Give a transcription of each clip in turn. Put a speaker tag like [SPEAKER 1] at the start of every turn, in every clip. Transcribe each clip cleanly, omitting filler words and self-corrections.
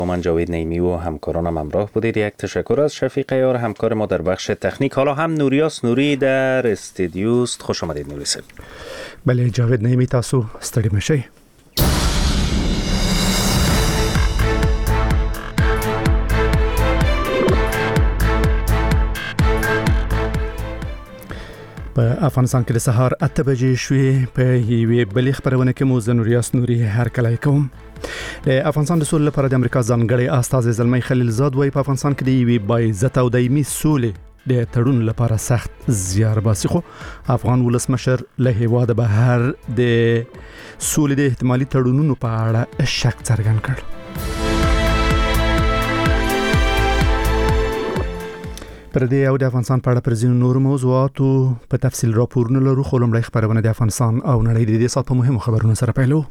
[SPEAKER 1] من جاوید نعیمی و همکارانم همراه بودید. یک تشکر از شفیق یار همکار ما در بخش تکنیک. حالا هم نوریاس نوری در استودیوست. خوش آمدید نوری صاحب.
[SPEAKER 2] بله جاوید نعیمی، تاسو ستړي مشئ. په افغانستان کې د سهار 8 بجې شوې. په یوې بلې خبرونه کې مو نوریاس نوري هرکلی کوم. د افغانستان د سولې لپاره د امریکا ځانګړی استازی زلمی خلیلزاد وایي په افغانستان کې د یوې باعزته او دایمي سولې د تړون لپاره سخت زیار باسي، خو افغان ولسمشر له هیواده بهر د سولې د احتمالي تړونونو په اړه شک څرګند کړ. پر دې او د افغانستان په اړه پر ځینو نورو موضوعاتو په تفصیل راپورونه لرو، خو لومړی خبرونه د افغانستان او نړۍ د دې سات په مهمو خبرونو سره پیلو.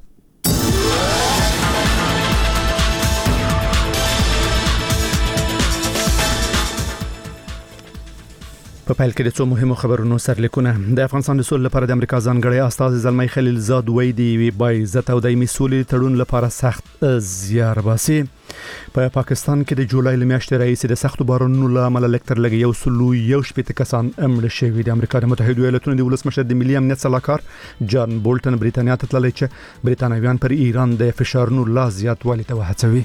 [SPEAKER 2] په پیل کې د څو مهمو خبرونو سرلیکونه. د افغانستان د سولې لپاره د امریکا ځانګړی استازی زلمی خلیلزاد وایي د یوې باعزته او دایمي سولې تړون لپاره سخت زیار باسي. په پاکستان کې د جولای میاشتې راهیسې د سختو بارانونو له امله لکتر لګي 111 کسان مړه شوي. د امریکا د متحده ایالاتونو د ولسمشر د ملي امنیت صلاحکار جان بولټن بریتانیا ته تللی چې بریتانویان پر ایران د فشارونو لا زیاتوالي ته وهڅوي.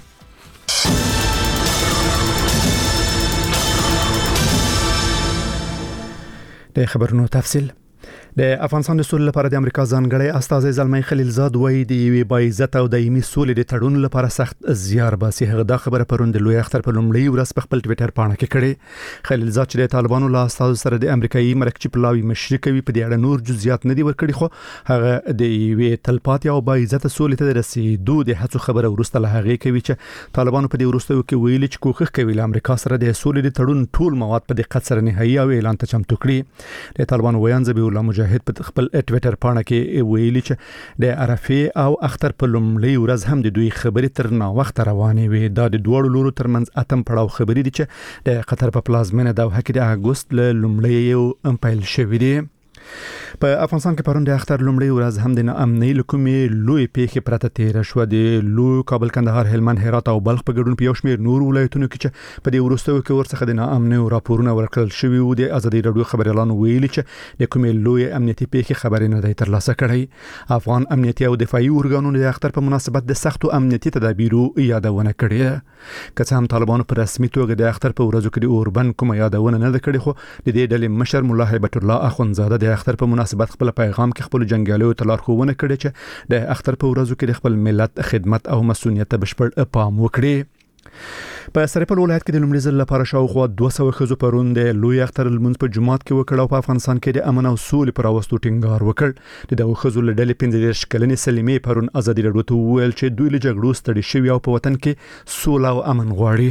[SPEAKER 2] د خبرونو تفصیل. د افغانستان د سولې لپاره د امریکا ځانګړی استازی زلمی خلیلزاد وایي د یوې باعزته او دایمي سولې د تړون لپاره سخت زیار باسي. هغه دا خبره پرون د لوی اختر په لومړۍ ورځ په خپل ټویټر باندې کې کړې. خلیلزاد چې د طالبانو له استازو سره د امریکایي مرکچی پلاوی مشري کوي په دې اړه نور جزئیات نه دي ورکړي، خو هغه د یوې تلپاتې او باعزته سولې ته رسیدو د هڅو خبره ورسته له هغه کوي چې طالبانو په دې وروستیو کې ویلي چې کوښښ کوي له امریکا سره د سولې د تړون ټول مواد په دقت سره نهایی او اعلان ته چمتو کړي. د طالبانو ویان ذبیح الله مجاهد په خپل ټویټر باندې کې ویلي چې د عرفه او اختر په لومړۍ ورځ هم د دوی خبرې تر نا وخت روانې وي. دا د دوړو لورو ترمنځ اتم پړاو خبرې دي چې د قطر په پلازمینه دوحه کې د اګوست له لومړۍ پیل شوې دي. په افغانستان کې پرون د اختر لومړۍ ورځ هم د ناامنۍ لکومې لوی پیښې پرته تیر شو. د لوی کابل کندهار هلمند هرات او بلخ په ګډون په یو شمېر نور ولایتونو کې چې په دې وروستیو کې ورڅخه د ناامنۍ راپورونه ورکړل شوي وو. د ازادي راډیو خبريالانو ویلي چې د کومې لوی امنیتي پیښې خبرې نه دی ترلاسه کړې. افغان امنیتي او دفاعي ارګانونو د اختر په مناسبت د سختو امنیتي تدابیرو یادونه کړې. که څه هم طالبانو په رسمي توګه د اختر په ورځو کې د اوربند کومه یادونه نه کړې، خو د دې ډلې مشر مولا هیبت الله اخونزاده د اختر په مناسبت خپل پیغام کې خپل جنگیالیو ته لارښوونه کړې چې د اختر په ورځو کې د خپل ملت خدمت او مسؤلیت ته بشپړ پام وکړي. په سرپل ولایت کې د لومړي ځل لپاره شاوخوا 200 ښځو پرون د لوی اختر لمونځ په جماعت کې وکړ او په افغانستان کې د امن او سولې پر واستو ټینګار وکړ. د دغو ښځو له ډلې 15 کلنې سلیمې پرون ازادي راډیو ته وویل چې دوی له جګړو ستړي شوي او په وطن کې سوله او امن غواړي.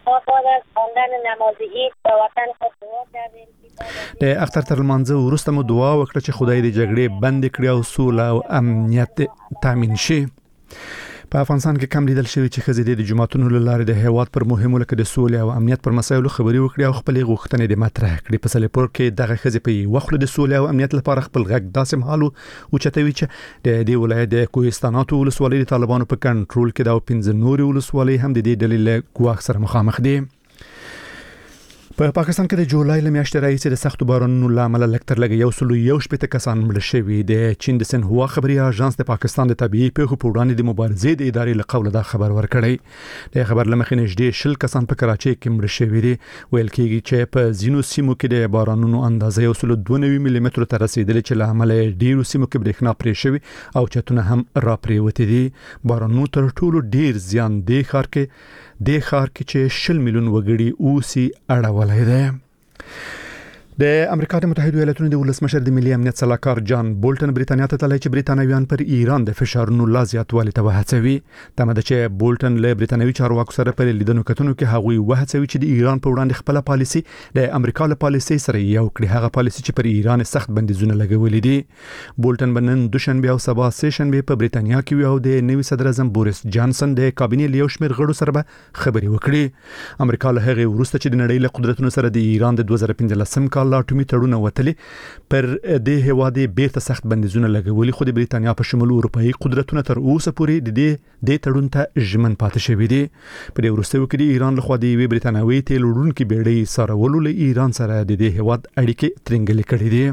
[SPEAKER 2] د اختر تر لمانځه وروسته مو دعا وکړه چې خدای دې جګړې بند کړي او سوله او امنیت تامین شي. په افغانستان کې کم لیدل شوی چې ښځې د جماعتونو له لارې د هیواد پر مهمو لکه د سولې او امنیت پر مسایلو خبرې وکړي او خپلې غوښتنې د مطرح کړي. په سلیپور کې دغه ښځې په وخت د سولې او امنیت لپاره خپل غږ داسې مهالو او چتوي چې د دې ولایت د کوهستاناتو ولسوالۍ د طالبانو په کنټرول کې دا 15 نوري ولسوالۍ هم د دې ډلې له ګواښ سره مخامخ دي. په پاکستان کې د جولای میاشتې راهیسې د سختو بارانونو له امله لکتر لګي 111 کسان مړه شوي. د چین د سنهوا خبري اژانس د پاکستان د طبيعي پیښو په وړاندې د مبارزې د ادارې له قوله دا خبر ورکړی. د خبر لمخې نږدې 10 کسان په کراچۍ کې مړه شوي دي. ویل کېږي چې په ځینو سیمو کې د بارانونو اندازه 192 ملي متر ته رسیدلې چې له امله ډیرو سیمو کې برېښنا پرې شوي او چتونه هم را پریوتې دي. بارانونو تر ټولو ډیر زیان د ښار کې چې 20 میلیون وګړي اوسي اړولای دی. د امریکا د متحده ایالاتونو د ولسمشر د ملي امنیت صلاحکار جان بولټن بریتانیا ته تللی چې بریتانویان پر ایران د فشارونو لا زیاتوالي ته وهڅوي. تمه ده چې بولټن له بریتانوي چارواکو سره پر لیدنو کتنو کې هغوی وهڅوي چې د ایران په وړاندې خپل پالیسي د امریکا له پالیسي سره یو کړي، هغه پالیسي چې پر ایران سخت بندیزونه لګولې دي. بولټن بنن دوشنبه او سبا سه شنبه په بریتانیا کې او د نوي صدر اعظم بوریس جانسن د کابینې له شمیر غړو سره خبرې وکړي. امریکا له هغه وروسته چې د نړۍ له قدرتونو سره د ایران د 2015 کال کال اټومي تړون وتلي پر دې هواد بیرته سخت بندیزونه لګولي، خو د بریتانیا په شمول اروپאי قدرتونه تر اوسه پورې د تړون ته ژمن پاتې شوي دي. په دې وروستیو کې د ایران لخوا د بریتانیاوي تیل وړونکي بیړۍ سارولو له ایران سره د دې هواد اړیکې ترنګلې کړې دي.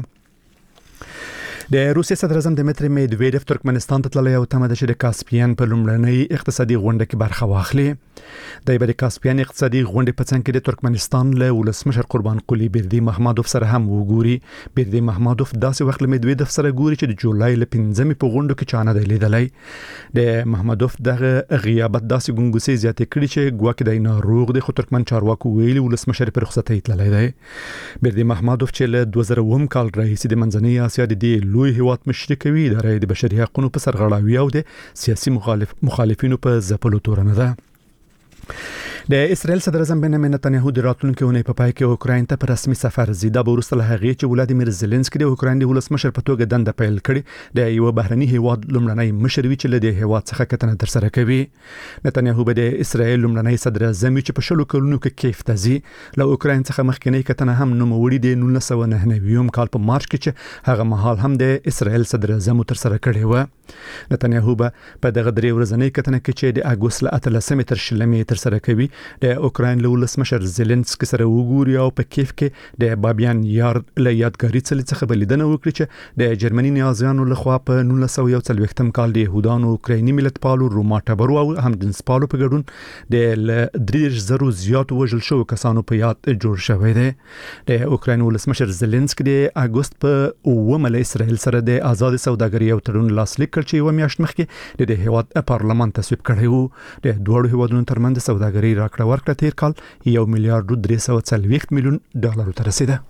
[SPEAKER 2] د روسیې صدر اعظم دمیتری میدویدف ترکمنستان ته تللی او تمه ده چې د کاسپیان په لومړنۍ اقتصادي غونډه کې برخه واخلي. د کاسپیان اقتصادي غونډې په څنګ کې د ترکمنستان له ولسمشر قربان قلی بردی محمدوف سره هم وګوري. بردی محمدوف داسې وخت له میدویدف سره ګوري چې د جولای له 15 په غونډه کې چانه دی لیدلی. د محمدوف دغه غیابت داسې ګنګوسې زیاتې کړي چې ګواکې د ناروغ دی، خو ترکمن چارواکو ویلي ولسمشر په رخصتۍ تللی دی. بردی محمدوف چې له 2000 کال راهیسې د منځنۍ اسیا د دې لوی هیواد مشري کوي، ادارې د بشري حقوقو په سرغړاوي او د سیاسي مخالفینو په ځپلو تورنه ده. د اسرائیل صدر اعظم بنیامین نتنیاهو د راتلونکي اونۍ په پای کې اوکراین ته په رسمي سفر ځي. دا به وروسته له هغې چې ولادیمیر زيلنسکي د اوکراین د ولسمشر په توګه دنده پیل کړي، د یو بهرني هیواد لومړنی مشر وي چې له دې هیواد څخه کتنه ترسره کوي. نتنیاهو به د اسرائیل لومړنی صدر اعظم چې په 10 کلونو کې کیف ته ځي. له اوکراین څخه مخکینی کتنه هم نوموړي د 1999 کال په مارچ کې چې هغه مهال هم د اسرائیل صدر اعظم ترسره کړی و. نتنیاهو به په دغه 3 ورځنۍ کتنه کې چې د اګوست له 13 تر 20 ترسره کوي، د اوکراین له ولسمشر زيلنسکي سره وګوري او په کیف کې د بابیان یار له یادګاري څلي څخه بلیدنه وکړي چې د جرمني نازیانو لخوا په 1941 کال د يهودانو اوکرایني ملت پالو روما ټبرو او هم جنس پالو په ګډون د 3000 زیات وژل شو کسانو په یاد جوړ شوی دی. د اوکراین ولسمشر زيلنسکي د اګوست په 9 له اسرائیل سره د آزاد سوداګرۍ او تړون لاسلیک کړ چې یو میاشت مخکې د هیواد پارلمان تصویب کړی و. د دوه هیوادونو ترمنځ سوداګرۍ راکړه ورکړه تیر کال $1.340 مليون ته رسیده.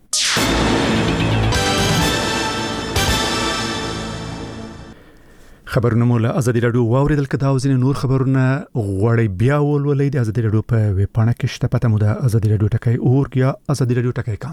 [SPEAKER 2] خبرونه مو له ازادي رادیو واوریدل، کدا او ځینې نور خبرونه غوړې بیا ولولې د ازادي رادیو په ویب پاڼه کې شته. پته مو د ازادي رادیو ټکی اورګ یا ازادي رادیو ټکی کام.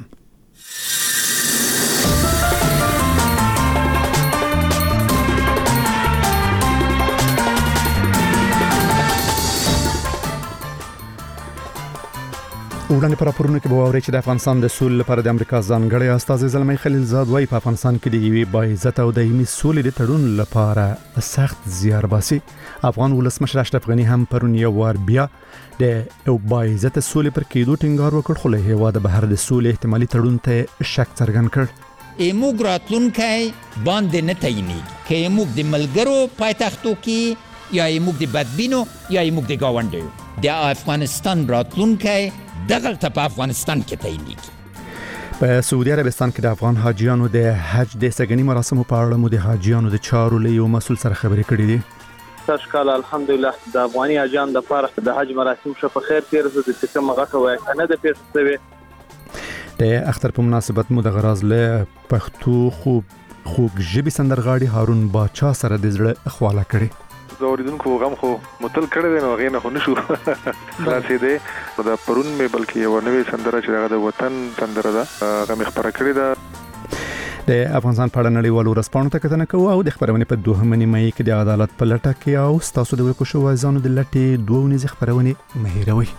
[SPEAKER 2] وړاندې پر راپورونه کې به واورئ چې د افغانستان د سولې لپاره د امریکا ځانګړی استازی زلمی خلیلزاد وايي په افغانستان کې د یوې باعزته او دایمي سولې د تړون لپاره سخت زیار باسي. افغان ولسمشر اشرف غنی هم پرون یو وار بیا د باعزته سولې پر کېدو ټینګار وکړ، خو له هیواده بهر د سولې احتمالي تړون ته شک څرګند کړ.
[SPEAKER 3] ایموږ راتلونکی باندې نه تعینېږي که ایموږ د ملګرو پایتختو کې یا ایموږ د بدبینو یا ایموږ د ګاونډیو. د افغانستان راتلونکی دغلته په افغانستان کې تعینېږي.
[SPEAKER 2] په سعودي عربستان کې د افغان حاجیانو د حج د سګنی مراسمو په اړه مو د حاجیانو د چارو له یو مسول سره خبرې کړې دي.
[SPEAKER 4] تشکال الحمدلله د افغاني حاجیانو د لپاره د حج مراسم شو په خیر تیر شو، د کوم غټه وای کنه د پیښ شوی.
[SPEAKER 2] د اختر په مناسبت مو د غراز له پښتو خوږ ژبې سندرغاړي هارون باچا سره د زړه خواله کړې.
[SPEAKER 5] اوریدونکو غم خو متل کړی دی نو هغې نه خو نشو خلاصې دی. دا پرون مې بلکې یوه نوې سندره چې هغه د وطن سندره ده هغه مې خپره کړې ده.
[SPEAKER 2] د افغانستان په اړه نړیوالو ورځپاڼو ته کتنه کوو او د خبرونې په 2 نیمایي کې د عدالت په لټه کې او ستاسو د ورکو شویو ځانو د لټې 2 ورځې خبرونې مه هېروئ.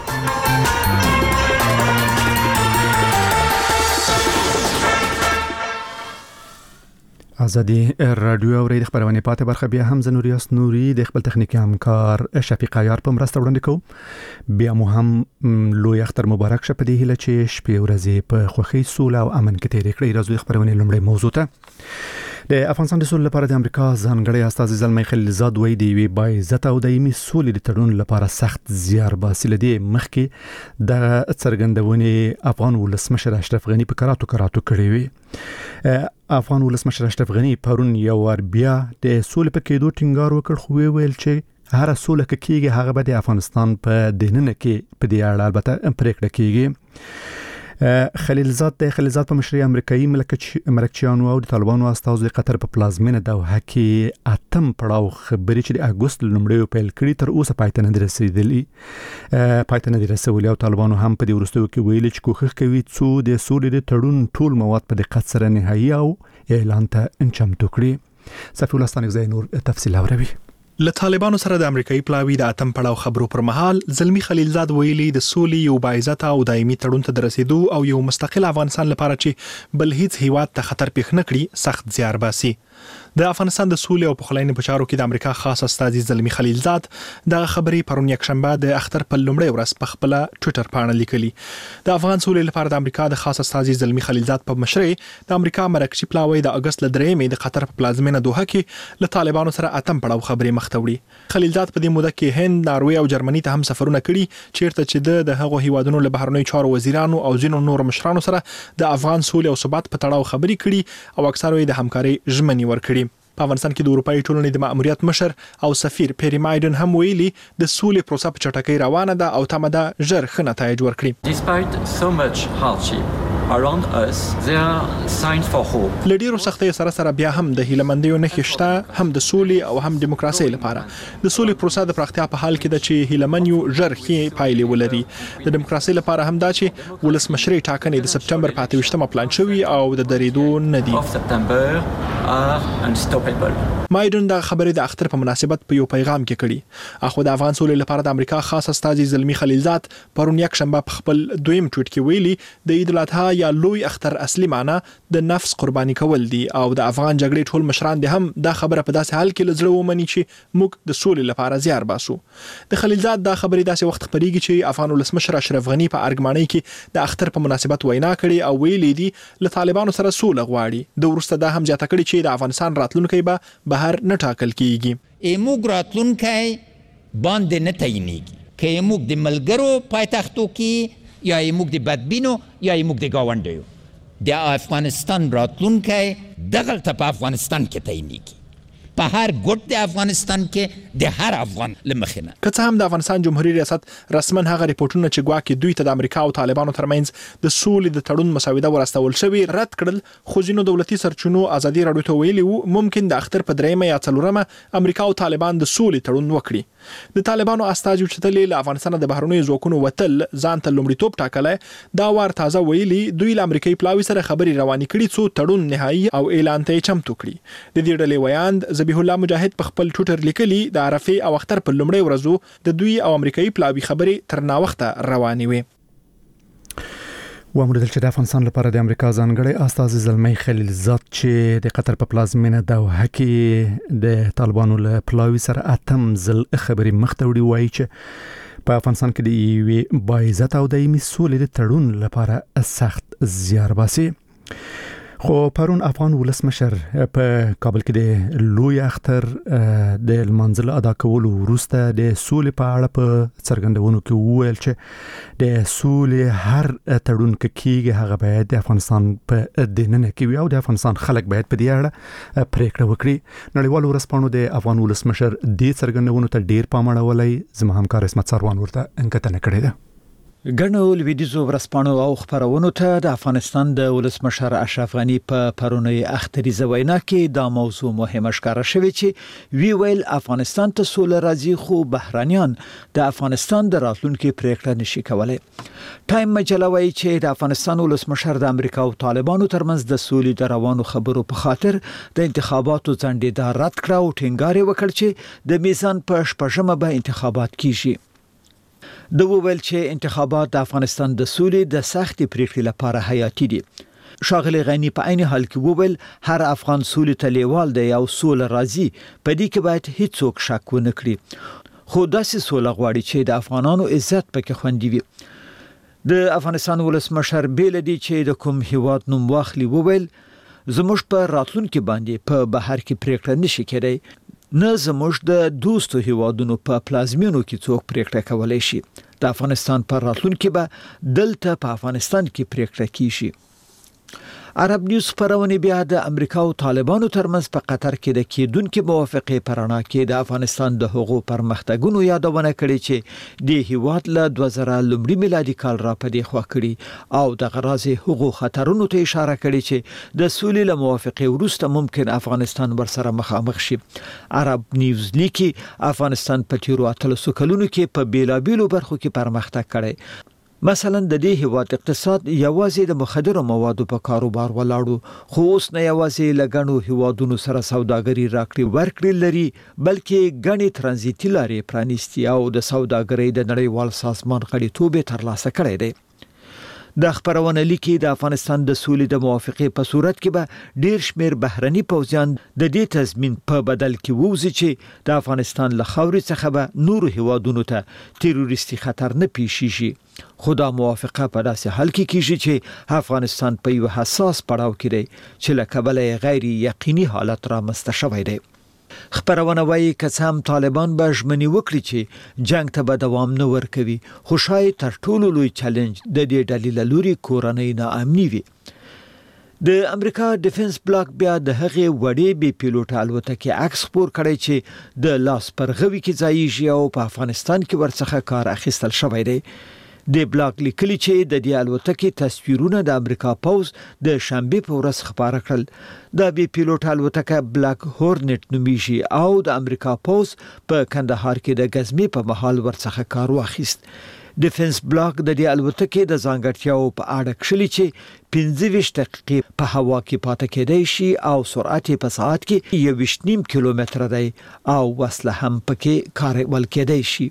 [SPEAKER 2] ازادي رادیو او د خبرونه پاتې برخه بیا هم زنوریاس نوري د خپل تخنیکی همکار شفیق عیار په مرسته وړاندې کوم. بیا مو هم لوی اختر مبارک شه په دې هیله چې شپې ورځې په خوښۍ سوله او امن کې تیرې کړئ. راځو د خبرونه لومړی موضوع ته. د افغانستان د سولې لپاره د امریکا ځانګړی استازی زلمی خلیلزاد وايي د یوې باعزته او دایمي سولې د تړون لپاره سخت زیار باسي. لدی مخکې د څرګندونې افغان ولسمشر اشرف غنی په کراتو کړی وي. افغان ولسمشر اشرف غنی پرون یو ور بیا د سولې په کېدو ټینګار وکړ، خو ویل چې هر سولې کې کېږي هغه به د افغانستان په دیننه کې په دې اړه البته پریکړه کېږي. خلیلزاد په مشرۍ امریکایي مرکچیانو او د طالبانو استازو د قطر په پلازمینه دوحه کې اتم پړاو خبرې چې د اګوست لومړی پیل کړي تر اوسه پایته نه دي رسولي او طالبانو هم په دې وروستیو کې ویلي چې کوښښ کوي څو د سولې د تړون ټول مواد په دقت سره نهایي او اعلان ته چمتو کړي. صفی الله ستانکزی نور تفصیل اوروي.
[SPEAKER 6] له طالبانو سره د امریکایي پلاوی د اتم پړاو خبرو پر مهال زلمی خلیلزاد ویلي د سولې یو باعزت او دایمي تړون ته رسیدو او یو مستقل افغانستان لپاره چې بل هیڅ هیواد ته خطر پیښ نه کړي سخت زیار باسي. د افغانستان د سولې او پخلاینې په چارو کې د امریکا خاص استازي زلمی خلیلزاد د خبرې پرون یکشنبه د اختر په لومړۍ ورځ په خپل ټوئیټر باندې لیکلي. د افغان سولې لپاره د امریکا د خاص استازي زلمی خلیلزاد په مشرۍ د امریکا مرکزی پلاوی د اگست ل 3 د قطر په پلازمینه دوحه کې له طالبانو سره اتم پړاو خبرې مخ ته وړي. خلیلزاد په دې موده کې هند، ناروې او جرمني ته هم سفرونه کړي چیرته چې د هغو هیوادونو له بهرنیو چارو وزیرانو او ځینو نور مشرانو سره د افغان سولې او ثبات په تړاو خبرې کړي او اکثره یې د همکاري ژمنې ورکړي. په افغانستان کې د اروپאי ټولنې د مأموریت مشر او سفیر پیری مایدن هم ویلي د سولې پروسه په چټکۍ روانه ده او تمه ده ژر ښه نتایج ورکړي.
[SPEAKER 7] Despite so much hardship around us, there are signs for hope.
[SPEAKER 6] لډیرو سختۍ سره بیا هم د هیلمندیو نښې شته، هم د سولې او هم دیموکراسي لپاره. د سولې پروسه د پراختیا په حال کې ده چې هیلمنیو ژر ښې پایلې ولري. د دیموکراسي لپاره هم دا چې ولسمشرۍ ټاکنې د سپټمبر په 28مه پلان شوي او د درېدو نه دي. مایدن دا خبرې د اختر په مناسبت په یو پیغام کې کړي. اخو د افغان سولې لپاره د امریکا خاص استازي زلمی خلیلزاد پرون یکشنبه په خپل دویم ټویټ کې ویلي د عید الاضحی یا لوی اختر اصلي معنی د نفس قرباني کول دي او د افغان جګړې ټول مشران دي هم دا خبره په داسې حال کې لزړه ومني چې موږ د سولې لپاره زیار باسو. د خلیلزاد دا خبرې داسې وخت خبريږي چې افغان ولسمشر اشرف غنی په ارګمانۍ کې د اختر په مناسبت وینا کړې او ویلي دي له طالبانو سره سوله غواړي. د ورسته دا هم زیاته کړې چې د افغانستان راتلونکي به بهر نه ټاکل کیږي.
[SPEAKER 3] موږ راتلونکي باندې نه تعینېږي که موږ د ملګرو پایتختو کې یا موږ د بدبینو یا موږ د گاونډیو. د افغانستان راتلونکي دغلته په افغانستان کې تعینېږي، په هر ګوټ د افغانستان کې د هر افغان لمخینه.
[SPEAKER 6] که څه هم د افغانستان جمهوریت ریاست رسمن هغه ریپورتونه چې ګواکې دوی ته د امریکا او طالبانو ترمنځ د سولې د تړون مسوده ورستول شوی رد کړل، خو ځینو دولتي سرچینو ازادي راډیو ته ویلي وو ممکن د اختر په 3 یا 4 امریکا او طالبان د سولې تړون وکړي. د طالبانو استازي چې له افغانستان د بهرنیو ځواکونو وتل ځان ته لومړیتوب ټاکلی، دا وار تازه ویلي دوی له امریکایي پلاوي سره خبرې روانې کړي څو تړون نهایی او اعلان ته چمتو کړي. د دې ډلې ویاند ذبیح الله مجاهد په خپل ټوئیټر لیکلي د عرفه او اختر په لومړۍ ورځو د دوی او امریکایي پلاوي خبرې تر ناوخته روانې وي.
[SPEAKER 2] وامر د افغانستان لپاره د امریکا ځانګړي استازي زلمی خلیلزاد چې د قطر په پلازمینه دوحه کې د طالبانو له پلاوي سره اتم ځل خبرې مخ ته وړي، وایي چې په افغانستان کې د یوې باعزت او دایمي سولې د تړون لپاره سخت زیار باسي. خو پرون افغان ولسمشر په کابل کې د لوی اختر د منځل ادا کولو وروسته د سولې په اړه په څرګندونو کې وویل چې د سولې هر تړون کېږي هغه باید د افغانستان په دننه کې وي او د افغانستان خلک باید په دې اړه پریکړه وکړي. نړیوالو ورځپاڼو د افغان ولسمشر د څرګندونو ته ډیر پام اړولی. زما همکار اسمت سروان ورته انکتنه کړې ده.
[SPEAKER 8] ګڼو لویدیزو ورځپاڼو او خبرونو ته د افغانستان د ولسمشر اشرف غنی په پرونی اختریزه وینا کې دا موضوع مهمه ښکاره شوې چې وی ویل افغانستان ته سوله راځي خو بهرانيان د افغانستان د راتلونکي پریکړه نشي کولای. ټایم مجله وايي چې د افغانستان ولسمشر د امریکا او طالبانو ترمنځ د سولې د روانو خبرو په خاطر د انتخاباتو ځنډیدار رد کړ او ټینګار وکړ چې د میزان په شپږمه به انتخابات کیږي. د وویل چې انتخابات د افغانستان د سولې د سختې پریکړې لپاره حیاتي دي. شاغلی غنی په عین حال کې وویل هر افغان سولې ته لیوال دی او سوله راځي، په دې کې باید هیڅوک شک ونه کړي، خو داسې سوله غواړي چې د افغانانو عزت پکې خوندي وي. د افغانستان ولسمشر بیل دی چې د کوم هیواد نوم واخلي وویل زموږ په راتلونکي باندې په بهر کې پریکړه نشي کېدای، نه زموږ د دوستو هیوادونو په پلازمینو کې څوک پریکړه کولای شي. د افغانستان پر راتلونکي به دلته په افغانستان کې پریکړه کیږي. عرب نیوز خبرونه بیا د امریکا او طالبانو ترمنځ په قطر کې د کېدونکو موافقې پرانا کې د افغانستان د حقوقو پرمختګونو یادونه کړې چې د هیواد له 2000 لومړي میلادي کال را پدې خوا کړي او د غراضي حقوق خطرونو ته اشاره کړې چې د سولې له موافقې وروسته ممکن افغانستان ورسره مخامخ شي. عرب نیوز لیکي افغانستان په تیرو 3 کلونو کې په بیلابیلو برخو کې پرمختګ کړی. مثلا د دې هیواد اقتصاد یوازې د مخدرو موادو په کاروبار ولاړو خو اوس نه یوازې لګڼو هیوادونو سره سوداګري راکړي ورکړي لري بلکې غني ترانزیتي لارې پرانیستي او د سوداګرۍ د نړیوال سازمان غړیتوب ترلاسه کړی دی د خبرونه لیکي د افغانستان د سولې د موافقې په صورت کې به ډیر شمیر بهرني پوځیان د دې تضمین په بدل کې ووزي چې د افغانستان له خاورې څخه به نور هیوادونو ته تروریستي خطر نه پیښیږي خو دا موافقه په داسې حال کې کیږي چې افغانستان په یو حساس پړاو کې دی چې له کبله غیر یقیني حالت رامنځته شوی دی خبرونه وايي که هم طالبان به ژمنې وکړي چې جنگ ته به دوام نه ورکوي خو شاید تر ټولو لوی چیلنج د دې ډلې له لوري کورنۍ ناامني وي د امریکا ډیفنس بلاک بیا د هغې وړې بي پیلوټ الوتکې عکس خپور کړی چې د لاس پرغوي کې ځایږي او په افغانستان کې ورڅخه کار اخیستل شوی دی د بلاک لیکلي چې د دې الوتکې تصویرونه د امریکا پوز د شنبه په ورځ خبره کړل د بي پیلوټ الوتکه بلاک هورنټ نومیږي او د امریکا پوز په کندهار کې د غزمې په محل ورڅخه کار واخیست ډیفنس بلاک د دې الوتکې د ځانګړتیاو په اړه کښلي چې 25 دقیقې په هوا کې پاتې کېدای شي او سرعت په ساعت کې 1.5 کیلومتر دی او وسله هم پکې کارول کېدای شي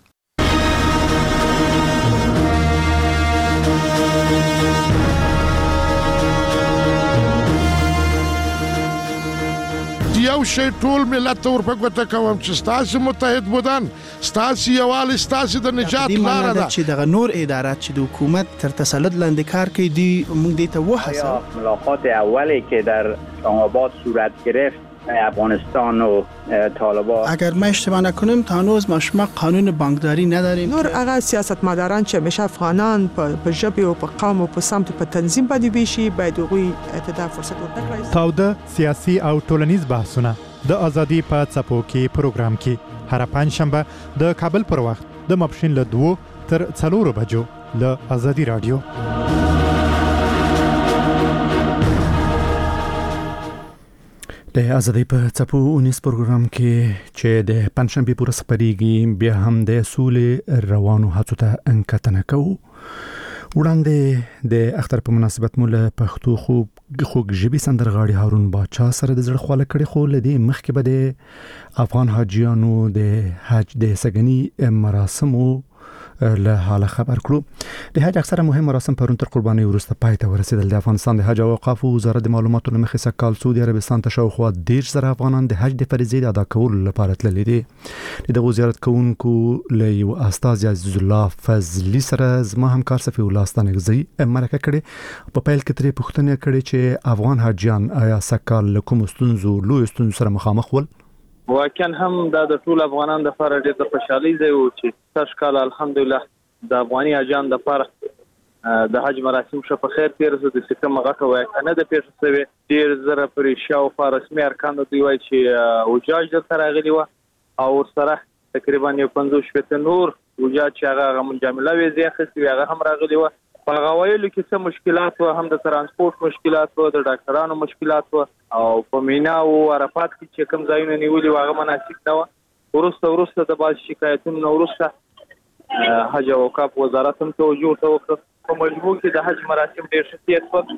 [SPEAKER 9] یو شی ټول ملت ور په ګوته کوم چې ستاسو متحد بودن ستاسو یوال ستاسو د نجات لار ده
[SPEAKER 10] چې د نور ادارات چې د حکومت تر تسلط لاندې کار کوي دی موږ دې ته وحسه
[SPEAKER 11] ملاقات اولی که در اسلام‌آباد صورت گرفت افغانستان و طالبان
[SPEAKER 10] اگر ما اشتباه نکنیم تا هنوز ما قانون بانکداری نداریم
[SPEAKER 12] نور هغه سیاستمداران چې همیشه افغانان په ژبه او په قوم او په سمت په تنظیم باندې ویشي باید هغوی ته فرصت ورکړي
[SPEAKER 2] تاوده سیاسي او ټولنیز بحثونه د ازادي په څپو کې پروګرام کې هر پنځشنبه د کابل پر وخت د ماپښین له 2 تر 4 بجو له ازادي رادیو د ازادي په څپو اونیس پروګرام کې چې د پنځشنبه پر خبرېږي بیا هم د سولې روانو هڅو ته انکتنه کوو وړاندې د اختر په مناسبت مول پښتو خوږ ژبې سندرغاړي هارون باچا سره د زړه خواله کړي خو لدی مخکې به د افغان حاجیانو د حج د سګنی مراسمو له حاله خبر کړو د حج اکثره مهم مراسم پرون تر قرباني ورسته پای ته ورسېدل د افغانستان د حج او اوقاف وزارت د معلوماتو لمخې سکهال سعودي عربستان ته شاوخوا 10,000 افغانان د حج د فریضې د ادا کولو لپاره تللي دي د زیارت کوونکو له یو استاذ عزیز الله فضلی سره زما همکار صفی الله ستانګزی مرکه کړي په پیل کې ترې پوښتنه کړې چې افغان حاجیان آیا سکهال له کوم ستونزو لوی ستونزو سره مخامخ ول
[SPEAKER 4] واقعا هم د ټول افغانان د لپاره ډېر خوشحالي دی او چې تشکال الحمدلله د افغاني حاجیان د لپاره د حج مراسم شو په خیر تیر زو د سکه مغه وای کنه د پیښ سوي ډیر زره پرې شاو په رسمي ارکان دی وای چې وجاج د ترغلی و او سره تقریبا 15 نور وجاج چې هغه مجامله وی زیخه هغه هم راغلی و په غوایلو کې څه مشکلات و هم د ترانسپورت مشکلات و د ډاکټرانو مشکلات و او په مینا او عرفات کې چې کوم ځایونه نیولي واغه مناسب نه و ورسته د باز شکایتونو ورسته حج او اوقاف وزارت هم توجه وکړ په مجموع کې د حج مراسم ډېر شتیت و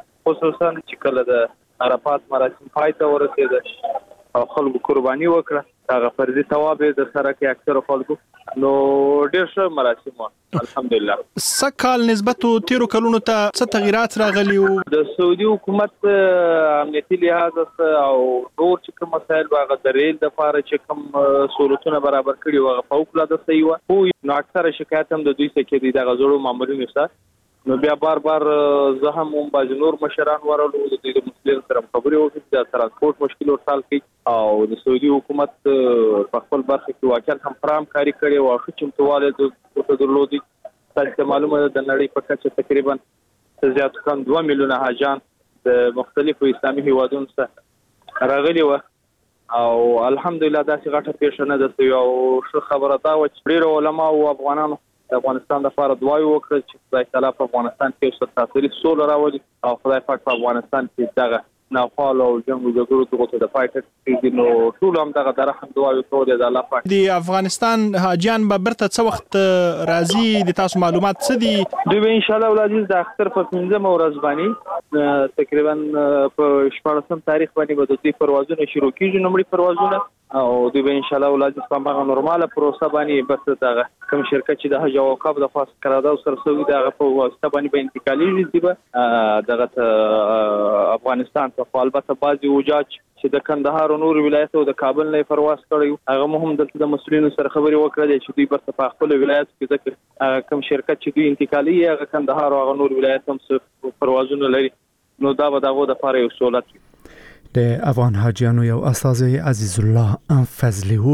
[SPEAKER 4] خصوصا چې کله د عرفات مراسم پای ته ورسېد او خلکو قرباني وکړه هغه فرضي ثواب د سره کې اکثر خلکو نو ډېر ښه مراسم الحمدلله
[SPEAKER 6] سکهال نسبت تیرو کلونو ته څه تغیرات راغلي او
[SPEAKER 4] د سعودي حکومت امنیتي لحاظ او نور چې کوم مسایل واغ د ریل د لپاره چې کوم سہولتونه برابر کړي او فوق العاده صحیح و نو اکثر شکایت هم د دوی څخه کې د غزړو مامورینو سره نو بیا بار زه هم باز نور مشران ورلو د دې مسلمان سره خبرې وکړې د ترانسپورت مشکل ورسال کړي او د سعودي حکومت په خپل برخه کې واقعا هم فرام کاری کړي او ښه چمتواله د درلودي تاسو معلومه ده د نړۍ په کچه تقریبا زیات کم 2 میلیونه حاجان د مختلفو اسلامي هیوادونو څخه راغلي و او الحمدلله دا چې غټه پیښه نه ده او ښه خبره ده چې ډیر علما او افغانانو د افغانستان لپاره دعای وکړه چې خدای تعالی په افغانستان کې ستاسو سولې راولي او خدای پاک په افغانستان کې دغه ناخوالو او جنگ او جګړو ته د پای ټکی نو ټول هم دغه درحم دعا کول د الله پاک.
[SPEAKER 6] د افغانستان حاجیان به برته څه وخت راځي د تاسو معلومات څه دي؟
[SPEAKER 4] دوی به ان شاء الله ولادي د اختر په 15 ورځ باندې تقریبا په 14 تاریخ باندې به د دې پروازونه شروع کیږي، نومړي پروازونه، او دوی به ان شاء الله ولادي په هغه نورماله پروسه باندې بس دغه کوم شرکت چې د حج او اوقاف د خاص قرارداد سره سوي دغه په واسطه باندې به انتقالي دي به دغه افغانستان ته البته بعضي وجاج چې د کندهار او نور ولایت او د کابل نه پرواز کړی هغه هم دلته د مسؤلینو سره خبري وکړه چې دوی برته په خپل ولایت کې ذکر کوم شرکت چې دوی انتقالي هغه کندهار او نور ولایت هم پروازونه لري، نو دا به دغه د لپاره یو سہولت وي.
[SPEAKER 2] د افغان حاجیانو یو استاذ عزیز الله فضلی وو.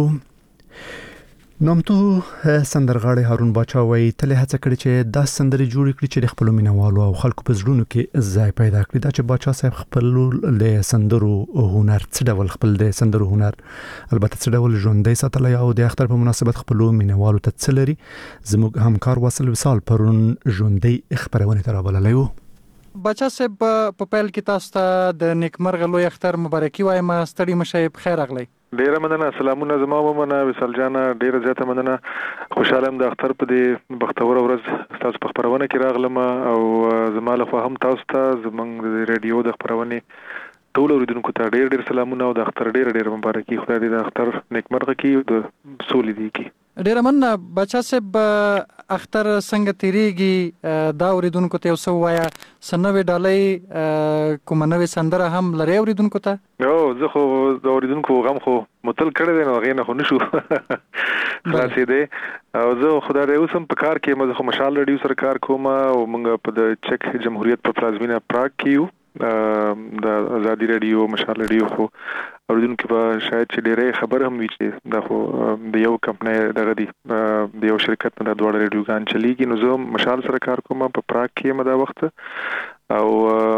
[SPEAKER 2] نومتو سندرغاړی هارون باچا وایي تل هڅه کړې چې دا سندرې جوړ کړي چې د خپل مینوالو او خلکو په زړونو کې ځای پیدا کړي. دا چې باچا صاحب خپل د سندرو هنر څه ډول خپل د سندرو هنر البته څه ډول ژوندۍ ساتلی او د اختر په مناسبت خپل مینوالو ته څه لري، زموږ همکار وصل وصال پرون ژوندۍ خبرونه تر بللی وو.
[SPEAKER 13] بچا صاحب په پیل کې تاسو ته د نیکمرغه لوی اختر مبارکي وایم. ستړي مشه بخیر راغلی.
[SPEAKER 5] ډیره مننه. سلامونه زما ومنه وصال جان، ډیره زیاته مننه. خوشاله ام د اختر په دې بختور ورځ تاسو په خبرونه کې راغلم او زما له خوا هم تاسو ته زمونږ د ریډیو د خبرونه ټول اوریدونکو ته ډیر ډیر سلامونه او د اختر ډیر مبارکي. خدای دې د اختر نیکمرغه کړي، د سولې دې کړي.
[SPEAKER 13] ډیره مننه. بچا صاحب اختر څنګه تیریږي دا اوریدونکو ته اوسه وایا؟ سنوي ډالۍ کوم نوې سندره هم لري اوریدونکو ته؟
[SPEAKER 5] زه خو د اوریدونکو غم خو متل کړی دی نو هغې نه خو نشو خلاصې دی. او زه خدای دې اوس هم په کار کې زه خو مشال ریډیو سره کار کوم او موږ په د چک جمهوریت په پلازمینه پراګ کې یو د ازادي ریډیو مشال ریډیو. خو اوریدونکو به شاید چې ډېرې خبر هم وي چې دا خو د یو کمپنۍ دغه دی د یو شرکت نه د دوه ریډیوګان چلیږي، نو زه مشال سره کار کوم په پراګ کې دا وخت او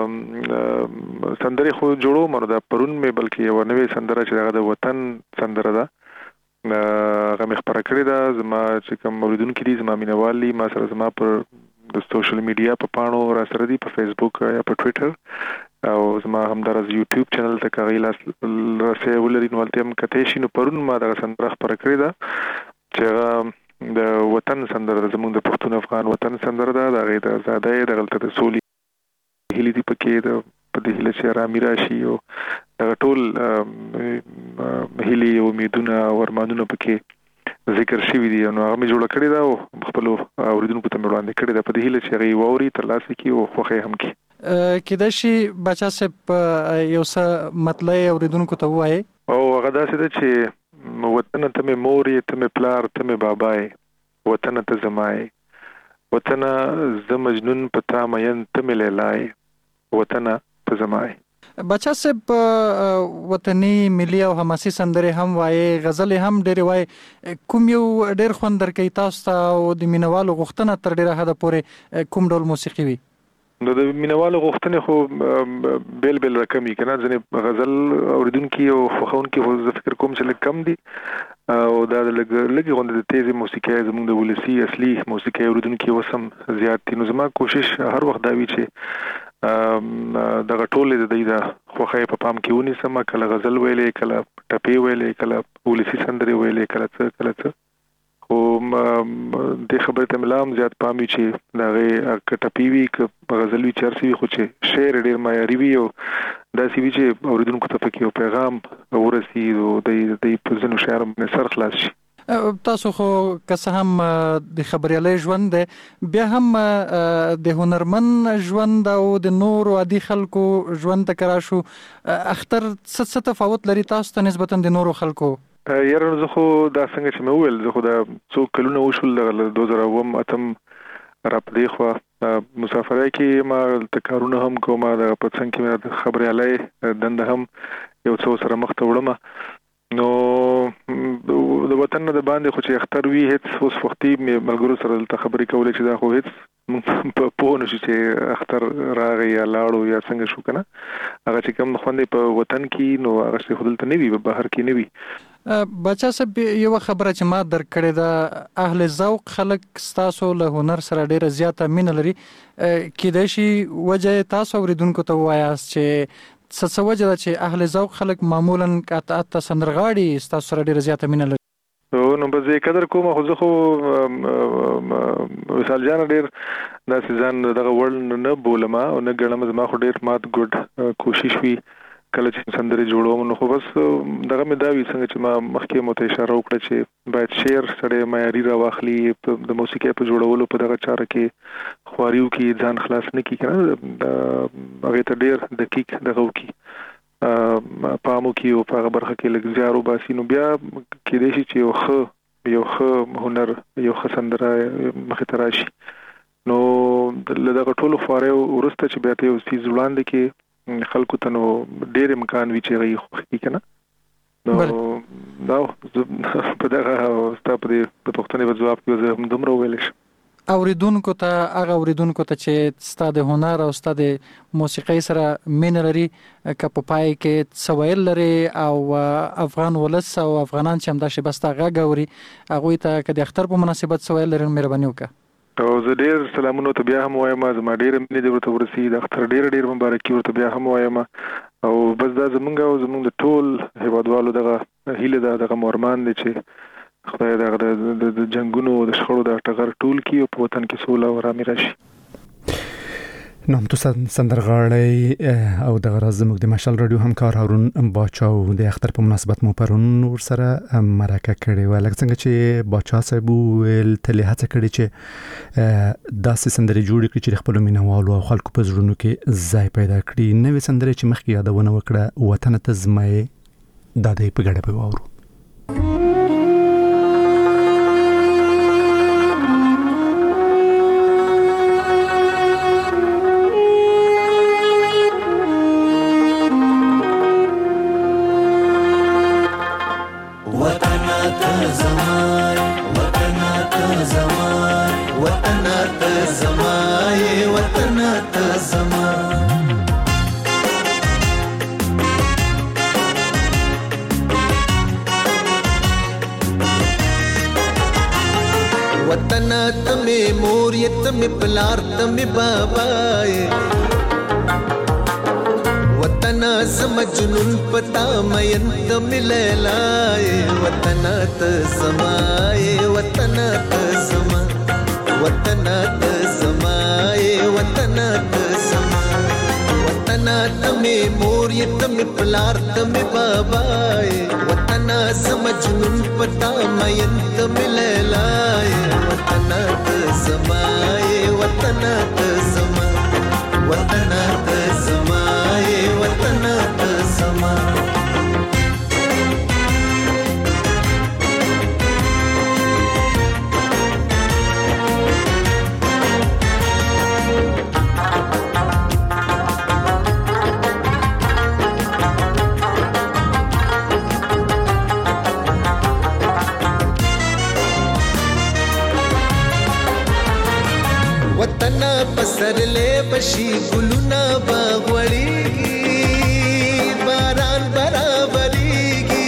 [SPEAKER 5] سندرې خو جوړو مرو دا پرون مې بلکې یو نوې سندره چې هغه د وطن سندره ده هغه مې خپره کړې ده. زما چې کوم اوریدونکي دي زما مینوال دي ما سره زما پر د سوشل میډیا په پاڼو را سره دي په فیسبوک یا په ټویټر او زما همدارز یوټیوب چینل ته کاغی راسه ولري نو الته هم کته شي. نو پرون ما دا سندره خبره کړې ده چې د وطن سندره زموږ د پښتون افغان وطن سندره ده د غي د آزادۍ د غلطه د سولې هلي دی پکې د په دې هله چې رامي راشي او د ټول هلي او امیدونه او ارمانونه پکې ذکر شوی دی. نو هغه مې جوړ کړی دا او خپل اوریدونکو ته وړاندې کړی دا په دې هله چې هغه ووري تر لاسه کې او خوخه هم کې
[SPEAKER 13] کېدای شي بچا صاحب یو څه مطلب اوریدونکو ته وایي.
[SPEAKER 5] او هغه داسې ده چې وطن ته مې مورې ته مې پلار ته مې بابای وطن ته زمای وطن ز مجنون پتا مین ته مې لیلای وطن ته زمای.
[SPEAKER 13] بچا صاحب وطني ملي او حماسي سندرې هم وایي، غزل هم ډېر وایي. کوم یو ډېر خوند درکوي تاسو ته او د مینوالو غوښتنه تر ډېره حده پورې کوم ډول موسیقي وي؟
[SPEAKER 5] نو د مینوالو غوښتنې خو بیل بیل رقم یې کنه. ځنې غزل اوریدونکي او خوښونکي خو زه فکر کوم چې لږ کم دي او دا لږ غونډه د تیزې موسیقي زموږ د ولسي اصلي موسیقي اوریدونکي اوس هم زیات دي. نو زما کوشش هر وخت دا وي چې دغه ټولې د دې د خوښۍ په پام کې ونیسم، کله غزل ویلې کله ټپې ویلې کله ولسي سندرې ویلې کله څه خو د خبرې ته ملام زیات پام وي چې دغه ټپې وي که غزل وي چرسي وي خو چې شعر ډېر معیاري وي او داسې وي چې اوریدونکو ته پکې یو پیغام ورسي او د په ځینو شعر باندې سر خلاص شي.
[SPEAKER 13] تاسو خو که څه هم د خبريالۍ ژوند دی بیا هم د هنرمن ژوند او د نور عادي خلکو ژوند ته کرا شو اختر څه تفاوت لري تاسو ته نسبتا د نورو خلکو؟
[SPEAKER 5] یاره زه خو دا څنګه چې مې وویل زه خو دا څو کلونه وشول د 2008 را پدې خو مسافرۍ کې ما د کارونه هم کوم د پڅنګ کې د خبريالۍ دنده هم یو څو سره مخ ته وړم. نو د وطن د باندې خو چې اختر وی هیڅ اوس وختي ملګرو سره د خبرې کولې چې دا خو هیڅ په پونه چې اختر راغی یا لاړو یا څنګه شو کنه هغه چې کوم خوندې په وطن کې نو هغه څه خپل ته نوي بهر کې نوي.
[SPEAKER 13] بچا صاحب یو خبره چې ما درکړې ده اهل ذوق خلک ستاسو له هنر سره ډیره زیاته مینه لري، کېدای شي وجه تاسو اوریدونکو ته وایاست چې سوجه چې اهل ذوق خلک معمولا قطعات سندرغاړي ستاسو سره ډیره زیاته مینه لري.
[SPEAKER 5] نو به زه قدر کوم خو زه خو وصال جان ډیر دا سيزن دغه ورل نه بولم او نه ګڼم زما خو ډیر مات ګډ کوشش وی کله چې سندري جوړوم نو خو بس دغه مې دا وی څنګه چې ما مخکې مو ته اشاره وکړه چې باید شعر سره معیاري راواخلي د موسیقي په جوړولو په دغه چاره کې خواریو کې ځان خلاص نه کی کنه هغه ته ډیر دقیق دغه وکي پامو کې او په برخه کې لږ زیارو باسي نو بیا کې دې شي چې یو خو هنر یو خسندره مخ ته راشي نو دغه ټولو خواریو ورسته چې بیا ته اوسې ځوړاند کې خلکو ته نو ډېر امکان وی چې غي خو کنه نو دا په دغه ستاسو په پښتني جواب کې زه هم دومره ویل شم
[SPEAKER 13] اوریدونکو ته هغه اوریدونکو ته چې ستاسو هنر او ستاسو موسیقي سره مینه لري کپ پای کې سویل لري او افغان ولس او افغانان چې هم دا شی بس تا غاوري هغه ته کدي اختر په مناسبت سویل لري مهرباني وکړه
[SPEAKER 5] او زه ډیر سلامونه ته بیا هم وایم زما ډیر مینه دې ورته ورسي د اختر ډیر مبارکي ورته بیا هم وایم او بس دا زمونږ د ټول هیوادوالو دغه هیله دغه مورمان دي چې خدای دغه د جنگونو د شخړو د ټغر ټول کی او په وطن کې سوله او آرامي راشي.
[SPEAKER 2] نام تو سندرغاړی او د غرض زموږ د مشال رادیو همکار هارون باچا او د اختر په مناسبت مو پرون ور سره مرکه کړې و لکه څنګه چې باچا صاحب ول تل هڅه کړې چې داسې سندري جوړ کړي چې خپل مینوالو او خلکو په زړونو کې ځای پیدا کړي نوې سندري چې مخکې یادونه وکړه وطن ته زمای د دې په ګډه په وورو
[SPEAKER 14] तमे पलार तमे बाबाए वतना समझनुन पता मयन तमे लैलाए वतना त समाए वतना त समा वतना त समाए वतना त समा वतना तमे मोर ये तमे पलार तमे बाबाए वतना समझनुन पता मयन तमे लैलाए वतना त समाए वतना त समा वतना त समाए वतना त समा वतना पसरले बशी गुलुना बागवड़ीगी बारान बराबरीगी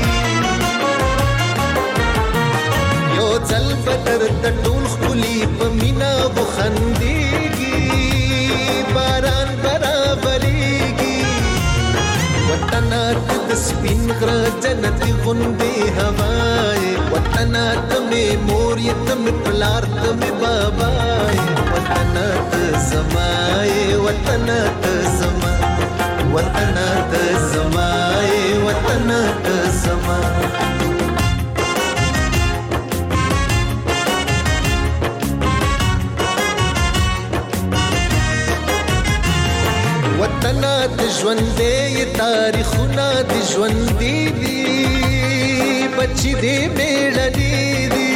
[SPEAKER 14] यो चल बदर तटूल खुली पमीना बुखंदीगी बारान बराबरीगी वतना तस्बिन ग्र जन्नती गुंदी हवाए वतना तमे मोर ये तमे पलार तमे बाबाए वतना त समाए वतना त समा वतना त समाए वतना त समा वतना त ژوندې تاریخونه د ژوندې دي بچی دې میړنی دي